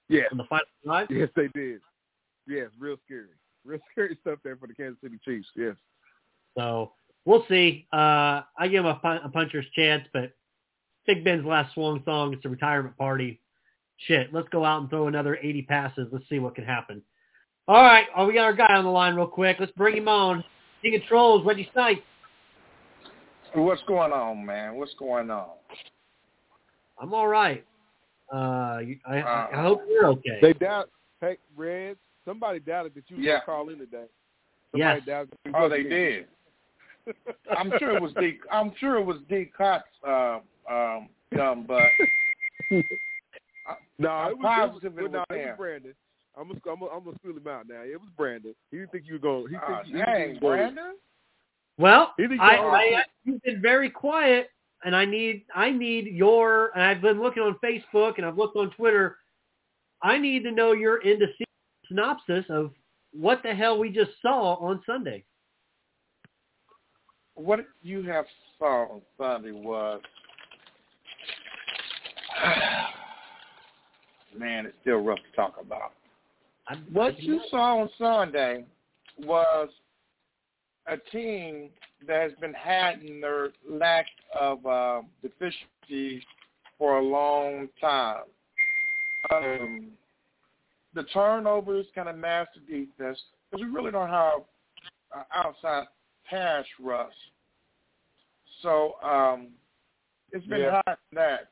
Yeah. On the final drive? Yes, they did. Yes, real scary. Real scary stuff there for the Kansas City Chiefs, yes. So we'll see. I give him a puncher's chance, but Big Ben's last swan song, it's a retirement party. Shit, let's go out and throw another 80 passes. Let's see what can happen. All right, we got our guy on the line real quick. Let's bring him on. King of Trolls, Reggie Snipes. What's going on, man? What's going on? I'm all right. I hope you're okay. They doubt. Hey, Reds, somebody doubted that you were going to call in today. Somebody doubted that you they did. I'm sure it was D. Cox, dumb, but no, it was Brandon. I'm gonna spill him out now. It was Brandon. He didn't think you were going. Brandon. Well, you've been very quiet, and I need your. And I've been looking on Facebook and I've looked on Twitter. I need to know your synopsis of what the hell we just saw on Sunday. What you have saw on Sunday was, man, it's still rough to talk about. What you saw on Sunday was a team that has been hiding their lack of deficiencies for a long time. The turnovers kind of masked the defense because we really don't have outside pass rush. So it's been hot in that.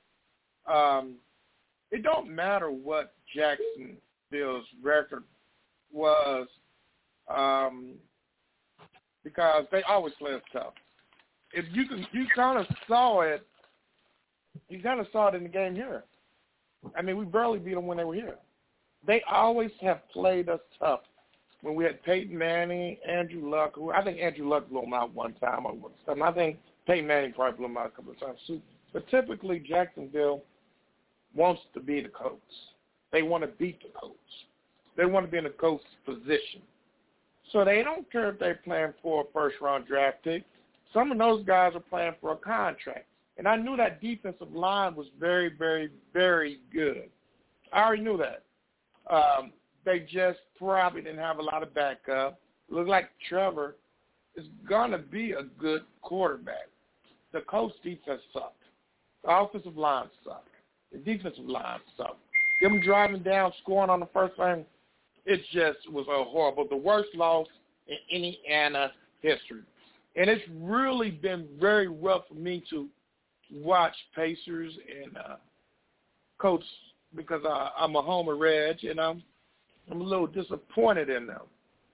It don't matter what Jacksonville's record was because they always play us tough. If you kind of saw it, in the game here. I mean, we barely beat them when they were here. They always have played us tough. When we had Peyton Manning, Andrew Luck, I think Andrew Luck blew them out one time or something. I think Peyton Manning probably blew them out a couple of times too. But typically Jacksonville wants to be the Colts. They want to beat the Colts. They want to be in the Colts' position. So they don't care if they're playing for a first-round draft pick. Some of those guys are playing for a contract. And I knew that defensive line was very, very, very good. I already knew that. They just probably didn't have a lot of backup. Looked like Trevor is going to be a good quarterback. The Colts defense sucked. The offensive line sucked. The defensive line sucked. Them driving down, scoring on the first line, it just was horrible. The worst loss in Indiana history. And it's really been very rough for me to watch Pacers and Colts because I'm a Homer Reg, and I'm a little disappointed in them.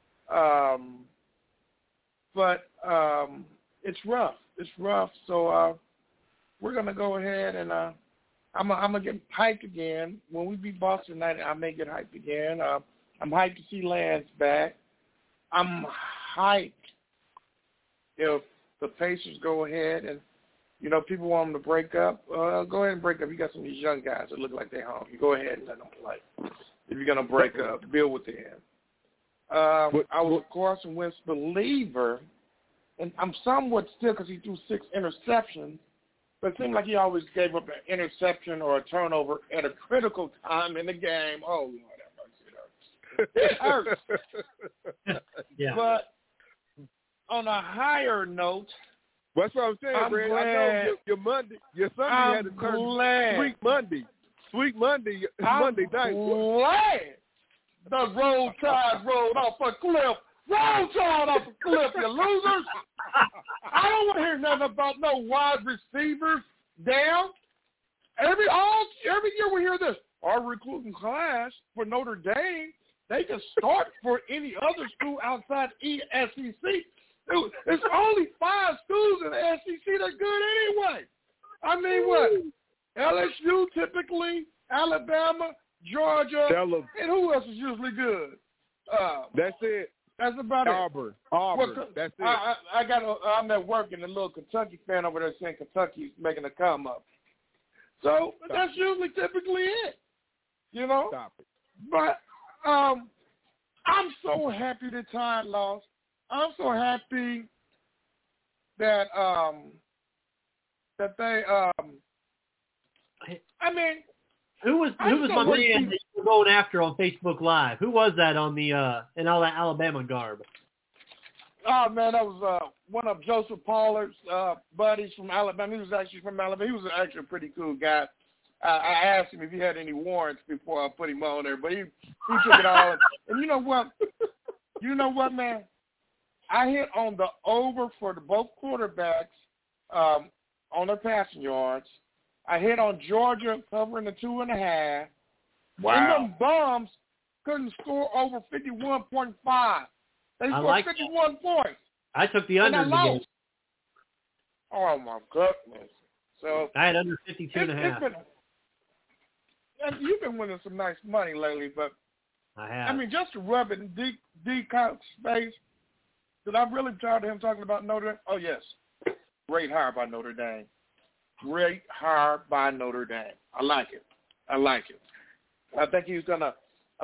But it's rough. It's rough. So we're going to go ahead and I'm going to get hyped again. When we beat Boston United, I may get hyped again. I'm hyped to see Lance back. I'm hyped if the Pacers go ahead and, people want them to break up. Go ahead and break up. You got some of these young guys that look like they're home. You go ahead and let them play. If you're going to break up, build with them. I was, of course, a Wentz believer, and I'm somewhat still because he threw 6 interceptions, but it seemed like he always gave up an interception or a turnover at a critical time in the game. Oh, Lord, it hurts. Yeah. But on a higher note, that's what I'm saying, Brad. I know your Sunday had to turn Sweet Monday. Sweet Monday, Monday night. Glad the Roll Tide rolled off a cliff. Roll Tide off a cliff, you losers. I don't want to hear nothing about no wide receivers down. Every year we hear this. Our recruiting class for Notre Dame, they can start for any other school outside SEC. Dude, it's only 5 schools in the SEC that are good anyway. I mean, what? LSU typically, Alabama, Georgia, and who else is usually good? That's it. That's about Auburn. it. Auburn. Well, that's it. I'm at work, and a little Kentucky fan over there saying Kentucky's making a come up. So that's usually typically it. Stop it. But I'm so happy the Tide lost. I'm so happy that that they I mean, who was my man were going after on Facebook Live? Who was that on the in all that Alabama garb? Oh, man, that was one of Joseph Pollard's buddies from Alabama. He was actually from Alabama. He was actually a pretty cool guy. I asked him if he had any warrants before I put him on there, but he took it all. And you know what? Man? I hit on the over for both quarterbacks on their passing yards. I hit on Georgia covering the 2.5. Wow. And them bums couldn't score over 51.5. They scored 51 points. I took the under in the game. Oh, my goodness. So I had under 52.5. You've been winning some nice money lately, but I have. I mean, just to rub it in D Cox's face, because I'm really tired of him talking about Notre Dame. Oh, yes. Great hire by Notre Dame. Great hire by Notre Dame. I like it. I think he's gonna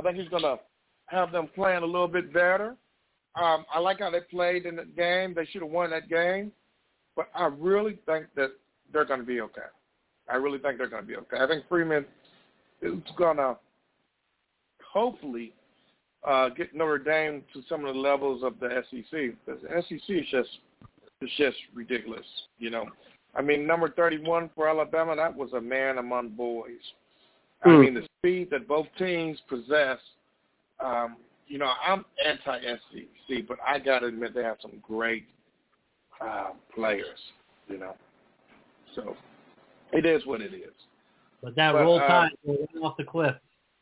have them playing a little bit better. I like how they played in the game. They should have won that game, but I really think that they're going to be okay. I think Freeman is going to hopefully get Notre Dame to some of the levels of the SEC. Because the SEC is just ridiculous, you know. I mean, number 31 for Alabama, that was a man among boys. I mean, the speed that both teams possess, you know, I'm anti-SEC, but I got to admit they have some great players, you know. So it is what it is. But Roll Tide went off the cliff.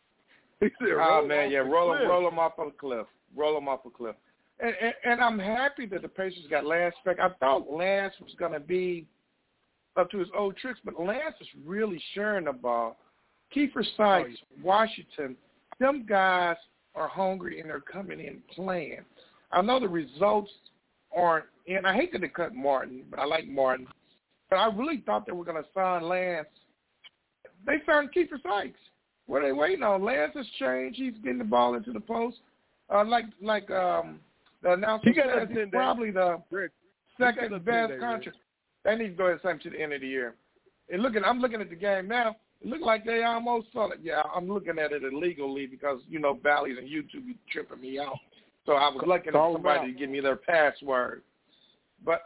Roll them off a cliff. And I'm happy that the Pacers got Lance back. I thought Lance was going to be up to his old tricks, but Lance is really sharing the ball. Kiefer Sykes, Washington, them guys are hungry and they're coming in playing. I know the results aren't in. I hate that they cut Martin, but I like Martin. But I really thought they were going to sign Lance. They signed Kiefer Sykes. What are they waiting on? Lance has changed. He's getting the ball into the post. Like the announcer said, he's probably the second best contract. They need to go ahead and sign him to the end of the year. And I'm looking at the game now. It looked like they almost saw it. Yeah, I'm looking at it illegally because, you know, Bally's and YouTube be tripping me out. So I was looking at somebody to give me their password. But,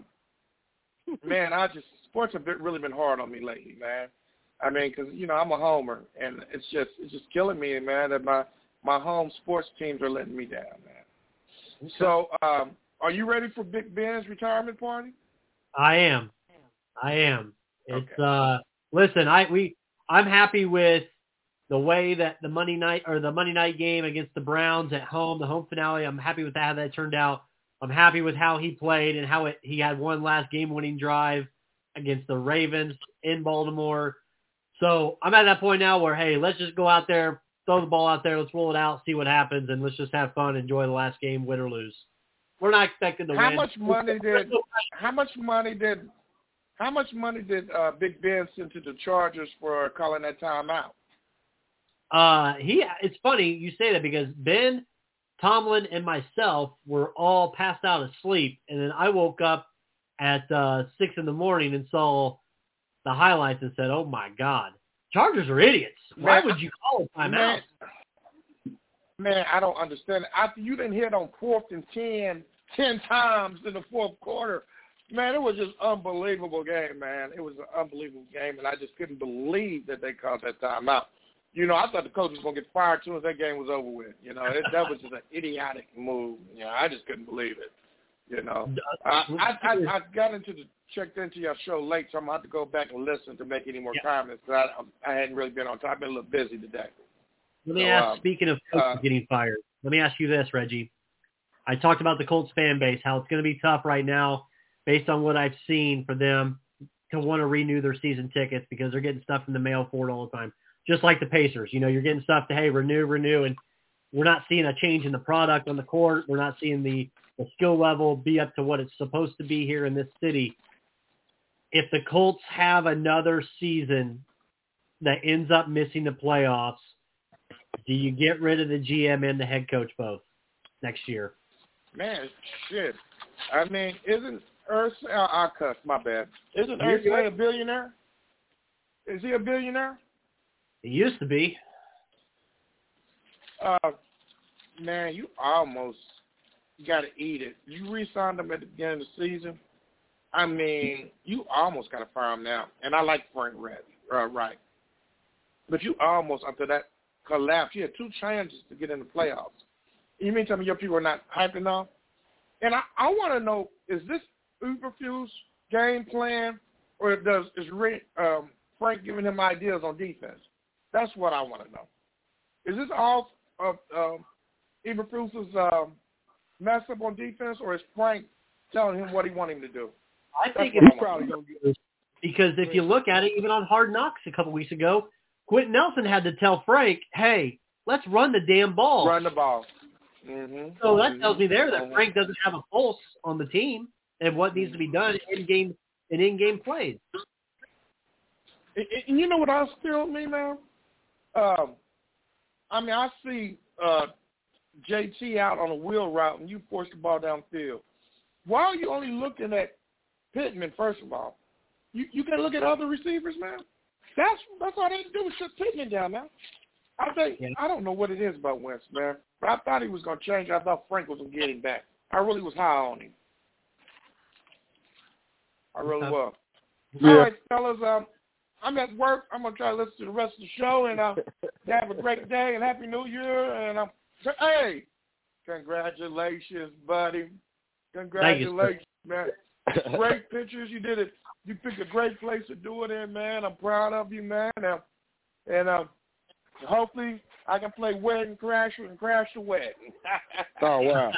man, sports have really been hard on me lately, man. I mean, because, you know, I'm a homer, and it's just killing me, man, that my home sports teams are letting me down, man. Okay. So are you ready for Big Ben's retirement party? I am. It's okay. Listen, I'm happy with the way that the Monday night game against the Browns at home, the home finale. I'm happy with how that turned out. I'm happy with how he played and how he had one last game-winning drive against the Ravens in Baltimore. So I'm at that point now where, hey, let's just go out there, throw the ball out there, let's roll it out, see what happens, and let's just have fun, enjoy the last game, win or lose. We're not expecting to win. How much money did Big Ben send to the Chargers for calling that timeout? It's funny you say that because Ben, Tomlin, and myself were all passed out asleep, and then I woke up at 6 in the morning and saw the highlights and said, "Oh my God, Chargers are idiots! Why would you call a timeout?" Man, I don't understand. After you didn't hit on 4th and 10 times in the fourth quarter. Man, it was just unbelievable game, man. It was an unbelievable game, and I just couldn't believe that they called that timeout. You know, I thought the coach was going to get fired as soon as that game was over with. You know, that was just an idiotic move. You know, I just couldn't believe it. You know, I checked into your show late, so I'm going to have to go back and listen to make any more comments. I hadn't really been on time. I've been a little busy today. Let me ask, speaking of coaches getting fired, let me ask you this, Reggie. I talked about the Colts fan base, how it's going to be tough right now based on what I've seen for them to want to renew their season tickets because they're getting stuff in the mail for it all the time. Just like the Pacers, you know, you're getting stuff to, hey, renew, and we're not seeing a change in the product on the court. We're not seeing the skill level be up to what it's supposed to be here in this city. If the Colts have another season that ends up missing the playoffs, do you get rid of the GM and the head coach both next year? Man, shit. I mean, isn't Ursay, my bad. Isn't Ursay a billionaire? Is he a billionaire? He used to be. Man, you almost got to eat it. You re-signed him at the beginning of the season. I mean, you almost got to fire him now. And I like Frank Reich. But you almost, after that collapse, you had 2 chances to get in the playoffs. You mean tell me your people are not hyped enough? And I want to know, is this Eberflus game plan, or is Frank giving him ideas on defense? That's what I want to know. Is this all of Eberflus's mess up on defense, or is Frank telling him what he wants him to do? I think it's probably going to get, because if you look at it, even on Hard Knocks a couple weeks ago, Quentin Nelson had to tell Frank, hey, let's run the damn ball. Run the ball. Mm-hmm. So that tells me there that Frank doesn't have a pulse on the team and what needs to be done in-game plays. And you know what else scares me, man? I mean, I see JT out on a wheel route and you force the ball downfield. Why are you only looking at Pittman, first of all? You can look at other receivers, man. That's all they had to do was shut Pittman down, man. I don't know what it is about Wentz, man. But I thought he was going to change. I thought Frank was going to get him back. I really was high on him. I really was. Yeah. All right, fellas. I'm at work. I'm going to try to listen to the rest of the show, and have a great day, and Happy New Year. And hey, congratulations, buddy. Congratulations, man. Great pictures. You did it. You picked a great place to do it in, man. I'm proud of you, man. And hopefully I can play Wedding Crasher and crash the wedding. Oh, wow.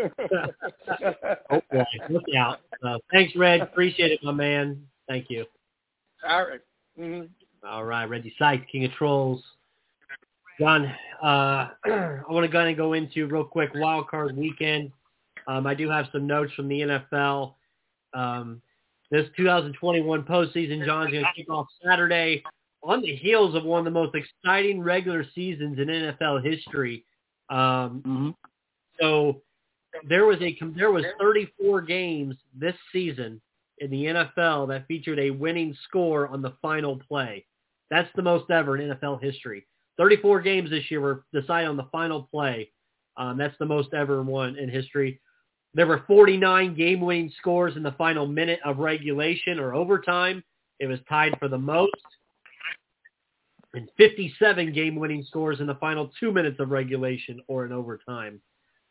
Okay, look out. Thanks, Red. Appreciate it, my man. Thank you. All right. Mm-hmm. All right, Reggie Sykes, King of Trolls. John, I want to go into real quick Wild Card Weekend. I do have some notes from the NFL. This 2021 postseason, John's going to kick off Saturday on the heels of one of the most exciting regular seasons in NFL history. So there was 34 games this season in the NFL that featured a winning score on the final play. That's the most ever in NFL history. 34 games this year were decided on the final play. That's the most ever one in history. There were 49 game-winning scores in the final minute of regulation or overtime. It was tied for the most. And 57 game-winning scores in the final 2 minutes of regulation or in overtime.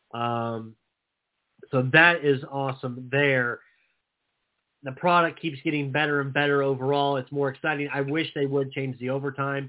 So that is awesome there. The product keeps getting better and better overall. It's more exciting. I wish they would change the overtime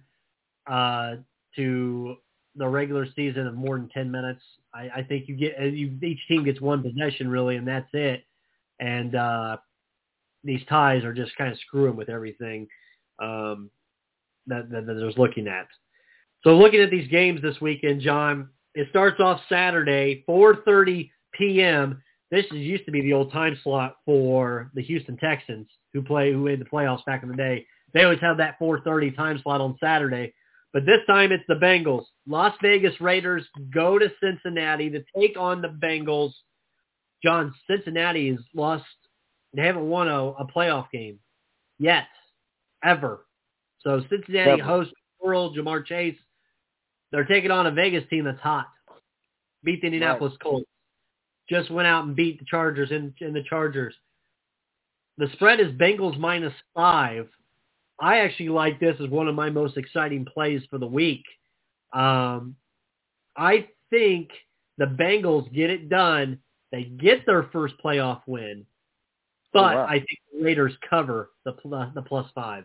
to the regular season of more than 10 minutes. I think each team gets one possession really, and that's it. And these ties are just kind of screwing with everything that there's looking at. So looking at these games this weekend, John, it starts off Saturday, 4:30 p.m. This used to be the old time slot for the Houston Texans who made the playoffs back in the day. They always have that 4:30 time slot on Saturday. But this time it's the Bengals. Las Vegas Raiders go to Cincinnati to take on the Bengals. John, Cincinnati has lost. They haven't won a playoff game yet, ever. So Cincinnati hosts World, Jamar Chase. They're taking on a Vegas team that's hot. Beat the Indianapolis Colts. Just went out and beat the Chargers in the Chargers. The spread is Bengals -5. I actually like this as one of my most exciting plays for the week. I think the Bengals get it done. They get their first playoff win. But I think the Raiders cover the +5.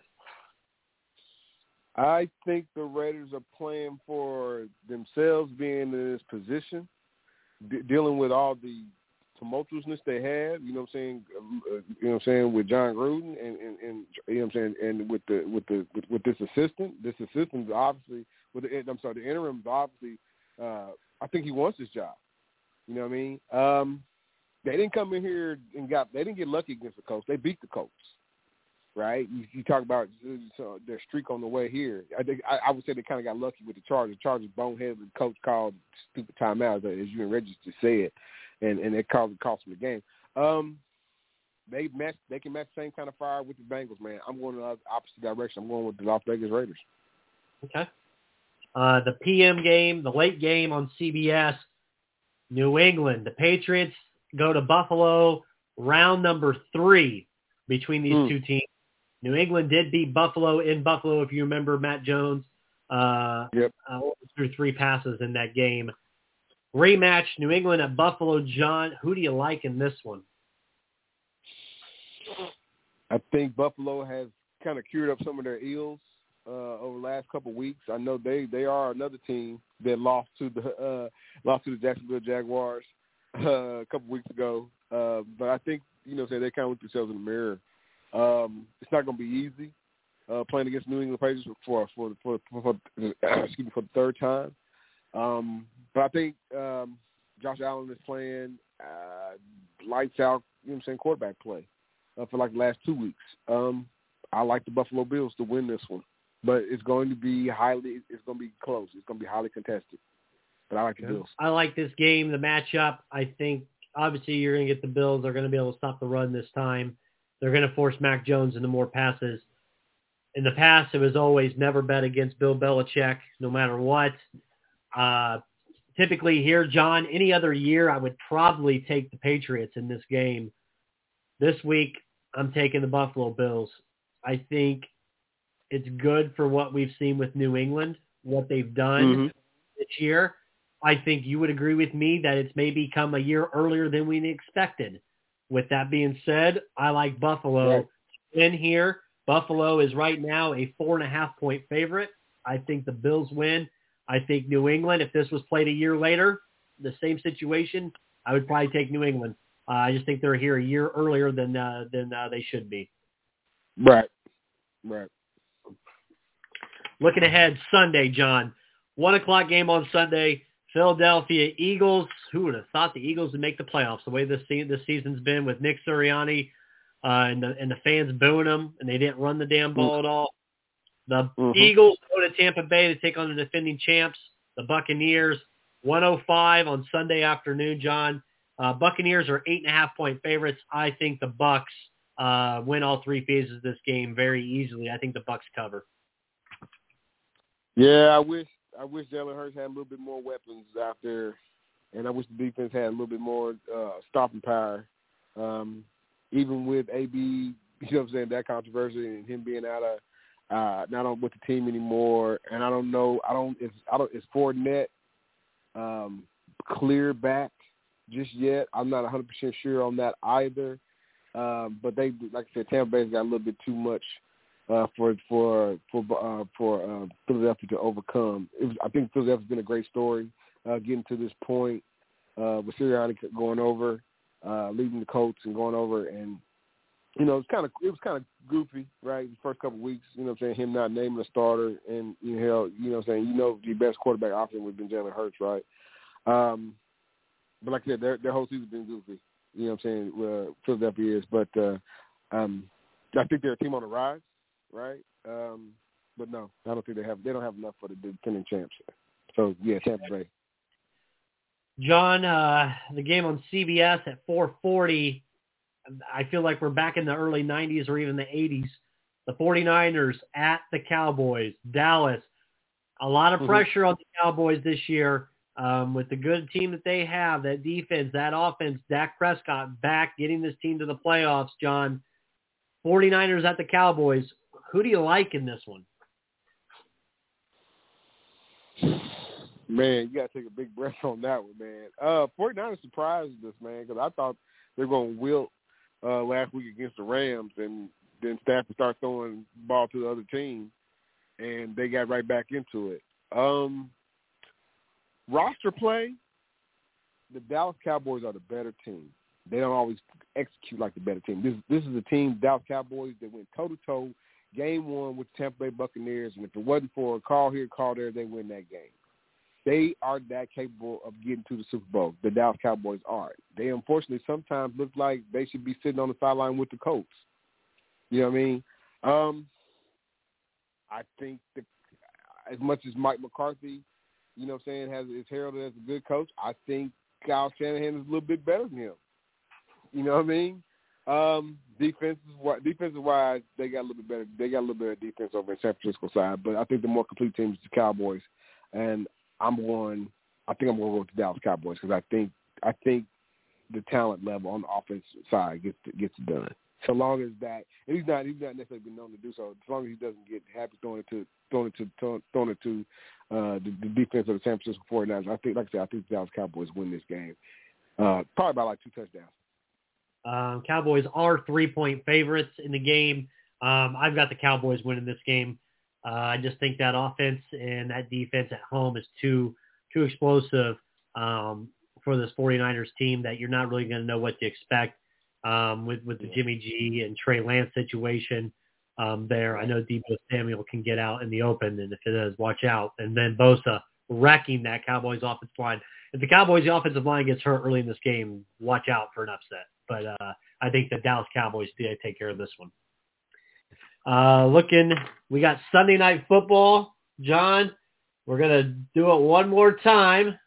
I think the Raiders are playing for themselves being in this position, dealing with all the tumultuousness they had, with John Gruden and with this assistant. This assistant obviously the interim obviously I think he wants this job. You know what I mean? They didn't come in here they didn't get lucky against the Colts. They beat the Colts. Right? You talk about their streak on the way here. I think I would say they kind of got lucky with the Chargers. The Chargers boneheaded. The coach called stupid timeouts, as you and Reggie just said, and it cost them the game. They can match the same kind of fire with the Bengals, man. I'm going in the opposite direction. I'm going with the Las Vegas Raiders. Okay. The PM game, the late game on CBS, New England. The Patriots go to Buffalo, round number 3 between these two teams. New England did beat Buffalo in Buffalo, if you remember, Matt Jones. Threw 3 passes in that game. Rematch, New England at Buffalo. John, who do you like in this one? I think Buffalo has kind of cured up some of their ills over the last couple of weeks. I know they are another team that lost to the Jacksonville Jaguars a couple weeks ago. But I think they kind of looked themselves in the mirror. It's not going to be easy playing against New England Patriots for the third time. But I think Josh Allen is playing lights out, quarterback play for like the last 2 weeks. I like the Buffalo Bills to win this one, but it's going to be close. It's going to be highly contested. But I like the Bills. I like this game, the matchup. I think obviously you're going to get the Bills. They're going to be able to stop the run this time. They're going to force Mac Jones into more passes. In the past, it was always never bet against Bill Belichick, no matter what. Typically here, John, any other year, I would probably take the Patriots in this game. This week, I'm taking the Buffalo Bills. I think it's good for what we've seen with New England, what they've done this year. I think you would agree with me that it's maybe come a year earlier than we expected. With that being said, I like Buffalo in here. Buffalo is right now a 4.5-point favorite. I think the Bills win. I think New England, if this was played a year later, the same situation, I would probably take New England. I just think they're here a year earlier than they should be. Right. Looking ahead, Sunday, John. 1:00 game on Sunday. Philadelphia Eagles. Who would have thought the Eagles would make the playoffs? The way this season's been with Nick Sirianni and the fans booing them, and they didn't run the damn ball at all. The Eagles go to Tampa Bay to take on the defending champs, the Buccaneers. 1:05 on Sunday afternoon, John. Buccaneers are 8.5-point favorites. I think the Bucs win all 3 phases of this game very easily. I think the Bucs cover. Yeah, I wish Jalen Hurts had a little bit more weapons out there, and I wish the defense had a little bit more stopping power. Even with AB, that controversy and him being out of not on with the team anymore, and I don't know. Is Fournette clear back just yet? I'm not 100% sure on that either. But they, like I said, Tampa Bay's got a little bit too much for Philadelphia to overcome. I think Philadelphia's been a great story getting to this point with Sirianni going over, leading the Colts and going over, and it was kind of goofy, right? The first couple of weeks, him not naming a starter, and the best quarterback option would have been Jalen Hurts, right? But like I said, their whole season's been goofy. Philadelphia is, but I think they're a team on the rise, right? But no, I don't think they don't have enough for the defending champs. So yeah, Tampa Bay. John, the game on CBS at 4:40. I feel like we're back in the early 90s or even the 80s. The 49ers at the Cowboys. Dallas. A lot of pressure on the Cowboys this year with the good team that they have, that defense, that offense, Dak Prescott back, getting this team to the playoffs, John. 49ers at the Cowboys. Who do you like in this one? Man, you got to take a big breath on that one, man. 49ers surprised us, man, because I thought they were going to wilt last week against the Rams, and then Stafford started throwing the ball to the other team, and they got right back into it. Roster play, the Dallas Cowboys are the better team. They don't always execute like the better team. This is a team, Dallas Cowboys, that went toe-to-toe game 1 with Tampa Bay Buccaneers, and if it wasn't for a call here, call there, they win that game. They are that capable of getting to the Super Bowl. The Dallas Cowboys are. They unfortunately sometimes look like they should be sitting on the sideline with the Colts. You know what I mean? I think as much as Mike McCarthy, is heralded as a good coach, I think Kyle Shanahan is a little bit better than him. You know what I mean? Defensive-wise, they got a little bit better. They got a little bit of defense over in San Francisco side, but I think the more complete team is the Cowboys. and I think I'm going to go with the Dallas Cowboys because I think the talent level on the offensive side gets it done. So long as that, and he's not necessarily been known to do so. As long as he doesn't get happy throwing it to the defense of the San Francisco 49ers, I think the Dallas Cowboys win this game, probably by like 2 touchdowns. Cowboys are 3-point favorites in the game. I've got the Cowboys winning this game. I just think that offense and that defense at home is too explosive for this 49ers team that you're not really going to know what to expect. With the Jimmy G and Trey Lance situation there. I know Deebo Samuel can get out in the open, and if it does, watch out. And then Bosa wrecking that Cowboys offensive line. If the Cowboys offensive line gets hurt early in this game, watch out for an upset. But I think the Dallas Cowboys do take care of this one. We got Sunday Night Football. John, we're going to do it one more time.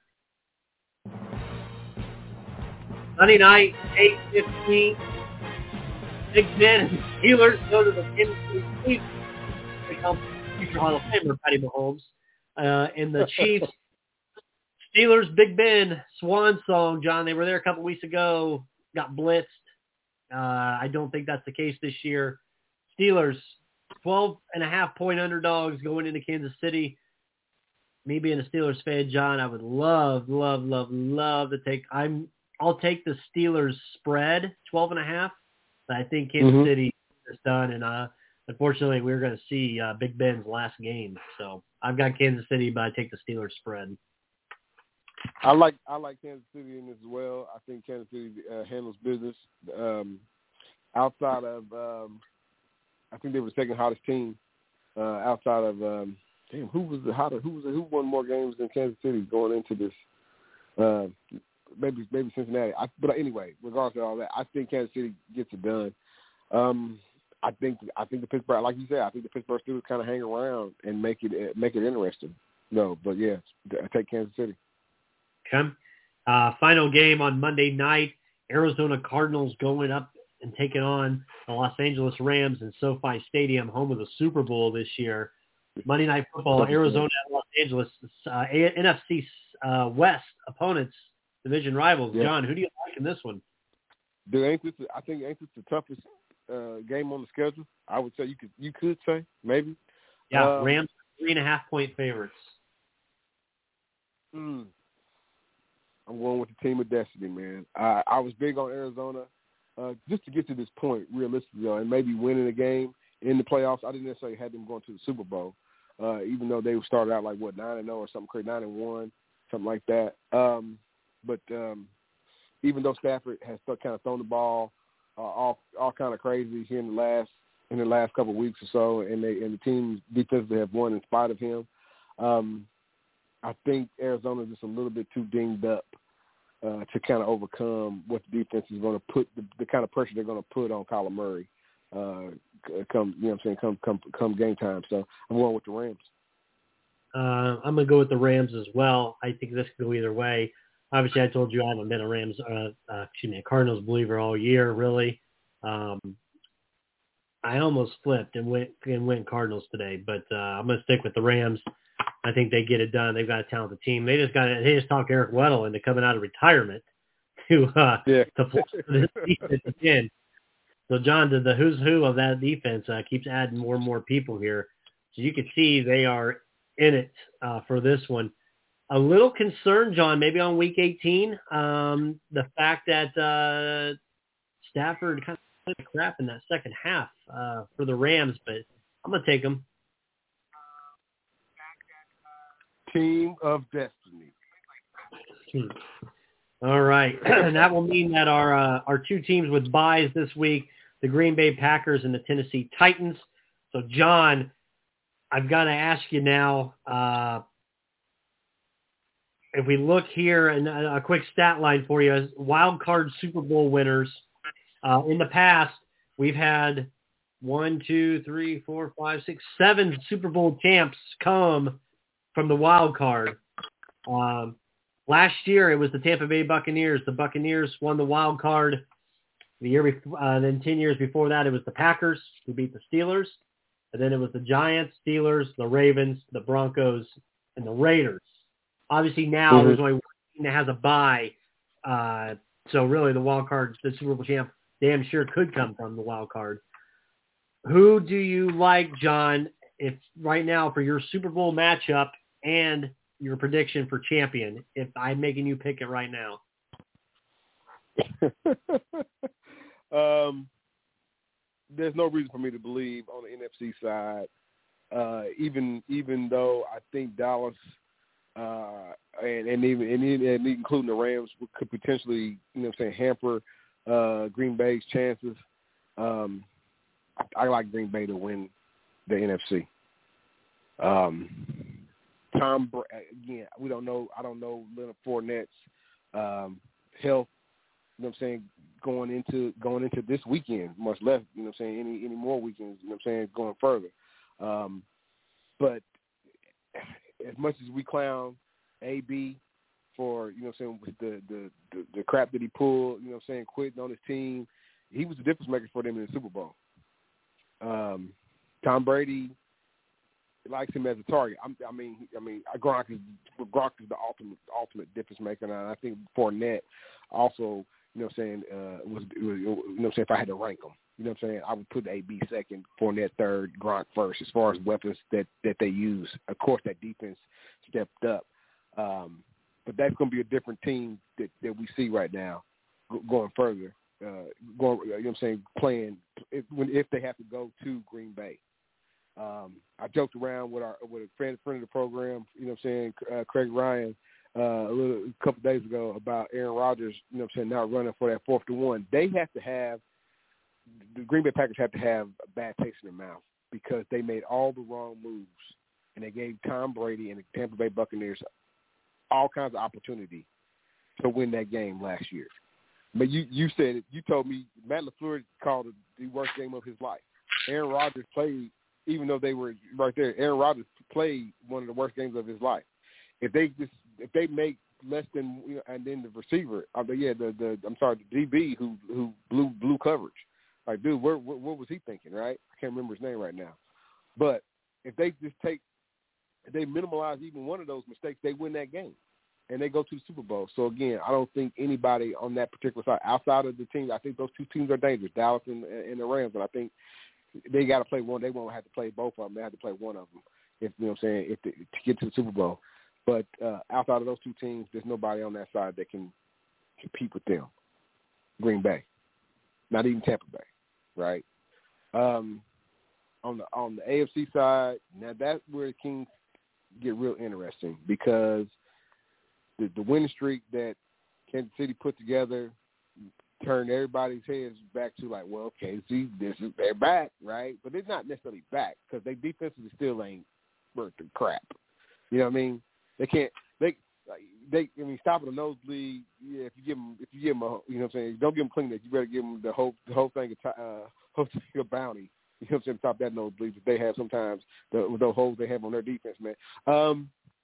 Sunday night, 8:15. Big Ben and the Steelers go to the Kansas City Chiefs. Become future Hall of Famer Patty Mahomes. And the Chiefs, Steelers, Big Ben, swan song, John. They were there a couple weeks ago, got blitzed. I don't think that's the case this year. Steelers, 12.5-point underdogs going into Kansas City. Me being a Steelers fan, John, I would love to take – I'll take the Steelers spread, 12.5. But I think Kansas City is done, and unfortunately, we're going to see Big Ben's last game. So I've got Kansas City, but I take the Steelers spread. I like Kansas City in this as well. I think Kansas City handles business. Outside of, I think they were the second hottest team. Outside of, who won more games than Kansas City going into this? Maybe Cincinnati. But anyway, regardless of all that, I think Kansas City gets it done. I think the Pittsburgh, like you said, I think the Pittsburgh Steelers kind of hang around and make it interesting. No, but yeah, I take Kansas City. Okay. Final game on Monday night: Arizona Cardinals going up and taking on the Los Angeles Rams in SoFi Stadium, home of the Super Bowl this year. Monday Night Football: Arizona and Los Angeles, NFC West opponents. Division rivals. Yeah. John, who do you like in this one? Dude, I think this the toughest game on the schedule. I would say you could say maybe. Yeah, Rams 3.5-point favorites. I'm going with the team of destiny, man. I was big on Arizona just to get to this point, realistically, and maybe winning a game in the playoffs. I didn't necessarily have them going to the Super Bowl, even though they started out like 9-0 or something crazy, 9-1, something like that. But even though Stafford has kind of thrown the ball all kind of crazy here in the last couple of weeks or so, and the team's defensively have won in spite of him, I think Arizona's just a little bit too dinged up to kind of overcome what the defense is going to put, the kind of pressure they're going to put on Kyler Murray come game time. So I'm going with the Rams. I'm going to go with the Rams as well. I think this could go either way. Obviously, I told you I haven't been a Cardinals believer all year, really. I almost flipped and went Cardinals today, but I'm going to stick with the Rams. I think they get it done. They've got a talented team. They just talked Eric Weddle into coming out of retirement to play for this defense again. So, John, the who's who of that defense keeps adding more and more people here. So you can see they are in it for this one. A little concerned, John, maybe on Week 18, the fact that Stafford kind of played crap in that second half for the Rams, but I'm going to take them. Team of destiny. All right. And that will mean that our two teams with byes this week, the Green Bay Packers and the Tennessee Titans. So, John, I've got to ask you now, if we look here, and a quick stat line for you, wild card Super Bowl winners. In the past, we've had 7 Super Bowl champs come from the wild card. Last year, it was the Tampa Bay Buccaneers. The Buccaneers won the wild card. The year before, then 10 years before that, it was the Packers who beat the Steelers. And then it was the Giants, Steelers, the Ravens, the Broncos, and the Raiders. Obviously now there's only one team that has a bye. So really the wild card, the Super Bowl champ, damn sure could come from the wild card. Who do you like, John, if right now for your Super Bowl matchup and your prediction for champion, if I'm making you pick it right now? There's no reason for me to believe on the NFC side, even though I think Dallas and including the Rams could potentially, hamper Green Bay's chances. I like Green Bay to win the NFC. Again, we don't know. I don't know Leonard Fournette's health. Going into this weekend, much less, any more weekends, going further. But as much as we clown AB for, with the crap that he pulled, quitting on his team, he was the difference maker for them in the Super Bowl. Tom Brady likes him as a target. Gronk is the ultimate difference maker, and I think Fournette also, was if I had to rank them, I would put AB second, Fournette third, Gronk first, as far as weapons that they use. Of course, that defense stepped up, but that's going to be a different team that we see right now going further. Playing if they have to go to Green Bay. I joked around with a friend of the program, Craig Ryan, a couple of days ago about Aaron Rodgers, not running for that 4th and 1. They have to have the Green Bay Packers have to have a bad taste in their mouth because they made all the wrong moves and they gave Tom Brady and the Tampa Bay Buccaneers all kinds of opportunity to win that game last year. But you said it. You told me Matt LaFleur called it the worst game of his life. Aaron Rodgers played, even though they were right there, Aaron Rodgers played one of the worst games of his life. If they make less than, and then the receiver, the DB who blew coverage. Like, dude, what was he thinking, right? I can't remember his name right now. But if they minimize even one of those mistakes, they win that game. And they go to the Super Bowl. So, again, I don't think anybody on that particular side, outside of the team, I think those two teams are dangerous, Dallas and the Rams. And I think they got to play one. They won't have to play both of them. They have to play one of them, to get to the Super Bowl. But outside of those two teams, there's nobody on that side that can compete with them. Green Bay. Not even Tampa Bay, right? On the AFC side, now that's where the Kings get real interesting because the winning streak that Kansas City put together turned everybody's heads back to like, well, okay, see, they're back, right? But they're not necessarily back because they defensively still ain't worth the crap. You know what I mean? They can't. Stopping the nosebleed. Yeah, if you give them a, don't give them clean. You better give them the whole thing of bounty. You know what I'm saying? Stop that nosebleed that they have sometimes. With those holes they have on their defense, man.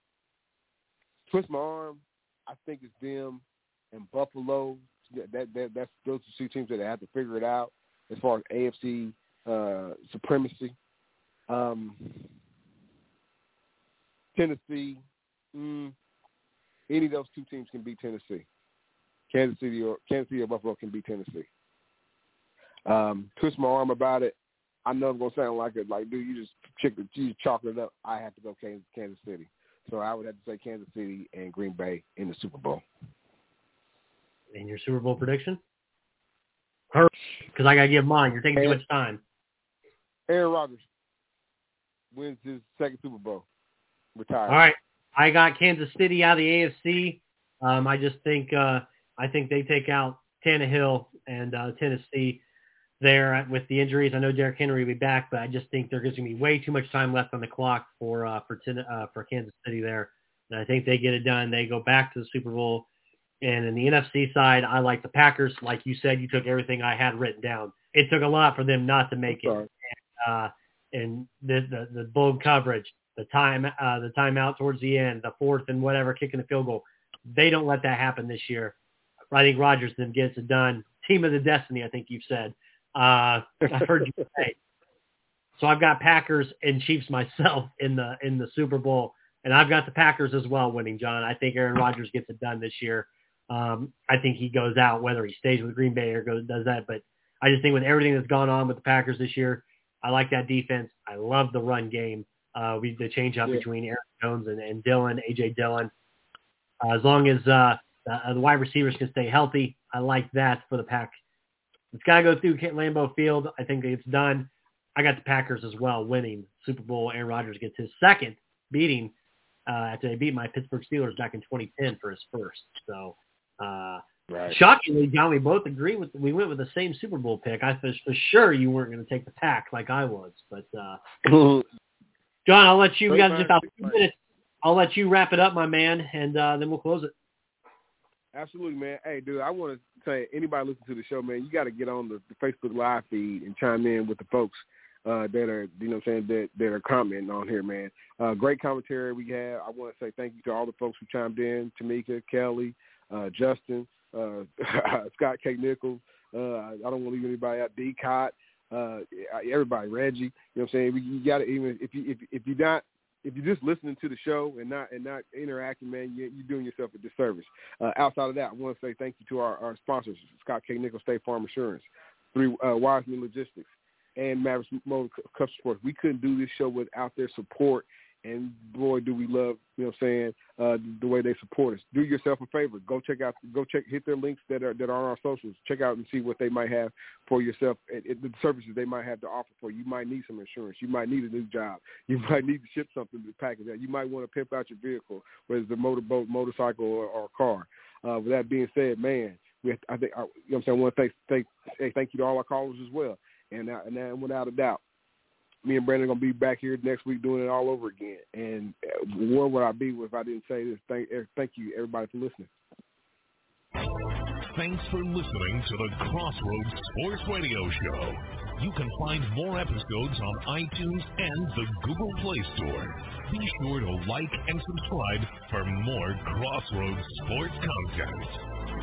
Twist my arm. I think it's them and Buffalo. That's those two teams that have to figure it out as far as AFC supremacy. Tennessee. Any of those two teams can beat Tennessee. Kansas City or Buffalo can beat Tennessee. Twist my arm about it. I know I'm gonna sound like it. Like, dude, you just chalk it up. I have to go Kansas City. So I would have to say Kansas City and Green Bay in the Super Bowl. And your Super Bowl prediction? Hurry, because I got to give mine. You're taking too much time. Aaron Rodgers wins his second Super Bowl. Retires. All right. I got Kansas City out of the AFC. I just think I think they take out Tannehill and Tennessee there with the injuries. I know Derrick Henry will be back, but I just think there's going to be way too much time left on the clock for Kansas City there. And I think they get it done. They go back to the Super Bowl. And in the NFC side, I like the Packers. Like you said, you took everything I had written down. It took a lot for them not to make it. And the bold coverage, the timeout towards the end, the fourth and whatever, kicking the field goal. They don't let that happen this year. I think Rodgers then gets it done. Team of the destiny, I think you've said. I've heard you say. So I've got Packers and Chiefs myself in the Super Bowl, And I've got the Packers as well winning, John. I think Aaron Rodgers gets it done this year. I think he goes out, whether he stays with Green Bay or does that. But I just think with everything that's gone on with the Packers this year, I like that defense. I love the run game. The change up between Aaron Jones and Dillon, A.J. Dillon. As long as the wide receivers can stay healthy, I like that for the Pack. It's got to go through Lambeau Field. I think it's done. I got the Packers as well winning Super Bowl. Aaron Rodgers gets his second beating after they beat my Pittsburgh Steelers back in 2010 for his first. So, shockingly, John, we both agree we went with the same Super Bowl pick. I thought for sure you weren't going to take the Pack like I was, but John, I'll let you. We got just about 2 minutes. I'll let you wrap it up, my man, and then we'll close it. Absolutely, man. Hey, dude, I want to say, anybody listening to the show, man, you got to get on the Facebook Live feed and chime in with the folks that are, that are commenting on here, man. Great commentary we have. I want to say thank you to all the folks who chimed in, Tamika, Kelly, Justin, Scott K. Nichols. I don't want to leave anybody out. D. Cott, everybody, Reggie. You know what I'm saying? You got to, even if you're just listening to the show and not interacting, man, you're doing yourself a disservice. Outside of that, I want to say thank you to our sponsors, Scott K. Nichols, State Farm Insurance, Wiseman Logistics, and Mavericks Motor Cup Sports. We couldn't do this show without their support, and boy, do we love, the way they support us. Do yourself a favor. Hit their links that are on our socials. Check out and see what they might have for yourself, the services they might have to offer for you. You might need some insurance. You might need a new job. You might need to ship something to package that. You might want to pimp out your vehicle, whether it's a motorboat, motorcycle, or a car. With that being said, man, I want to thank you to all our callers as well. And without a doubt, me and Brandon are going to be back here next week doing it all over again. And where would I be if I didn't say this? Thank you, everybody, for listening. Thanks for listening to the Crossroads Sports Radio Show. You can find more episodes on iTunes and the Google Play Store. Be sure to like and subscribe for more Crossroads sports content.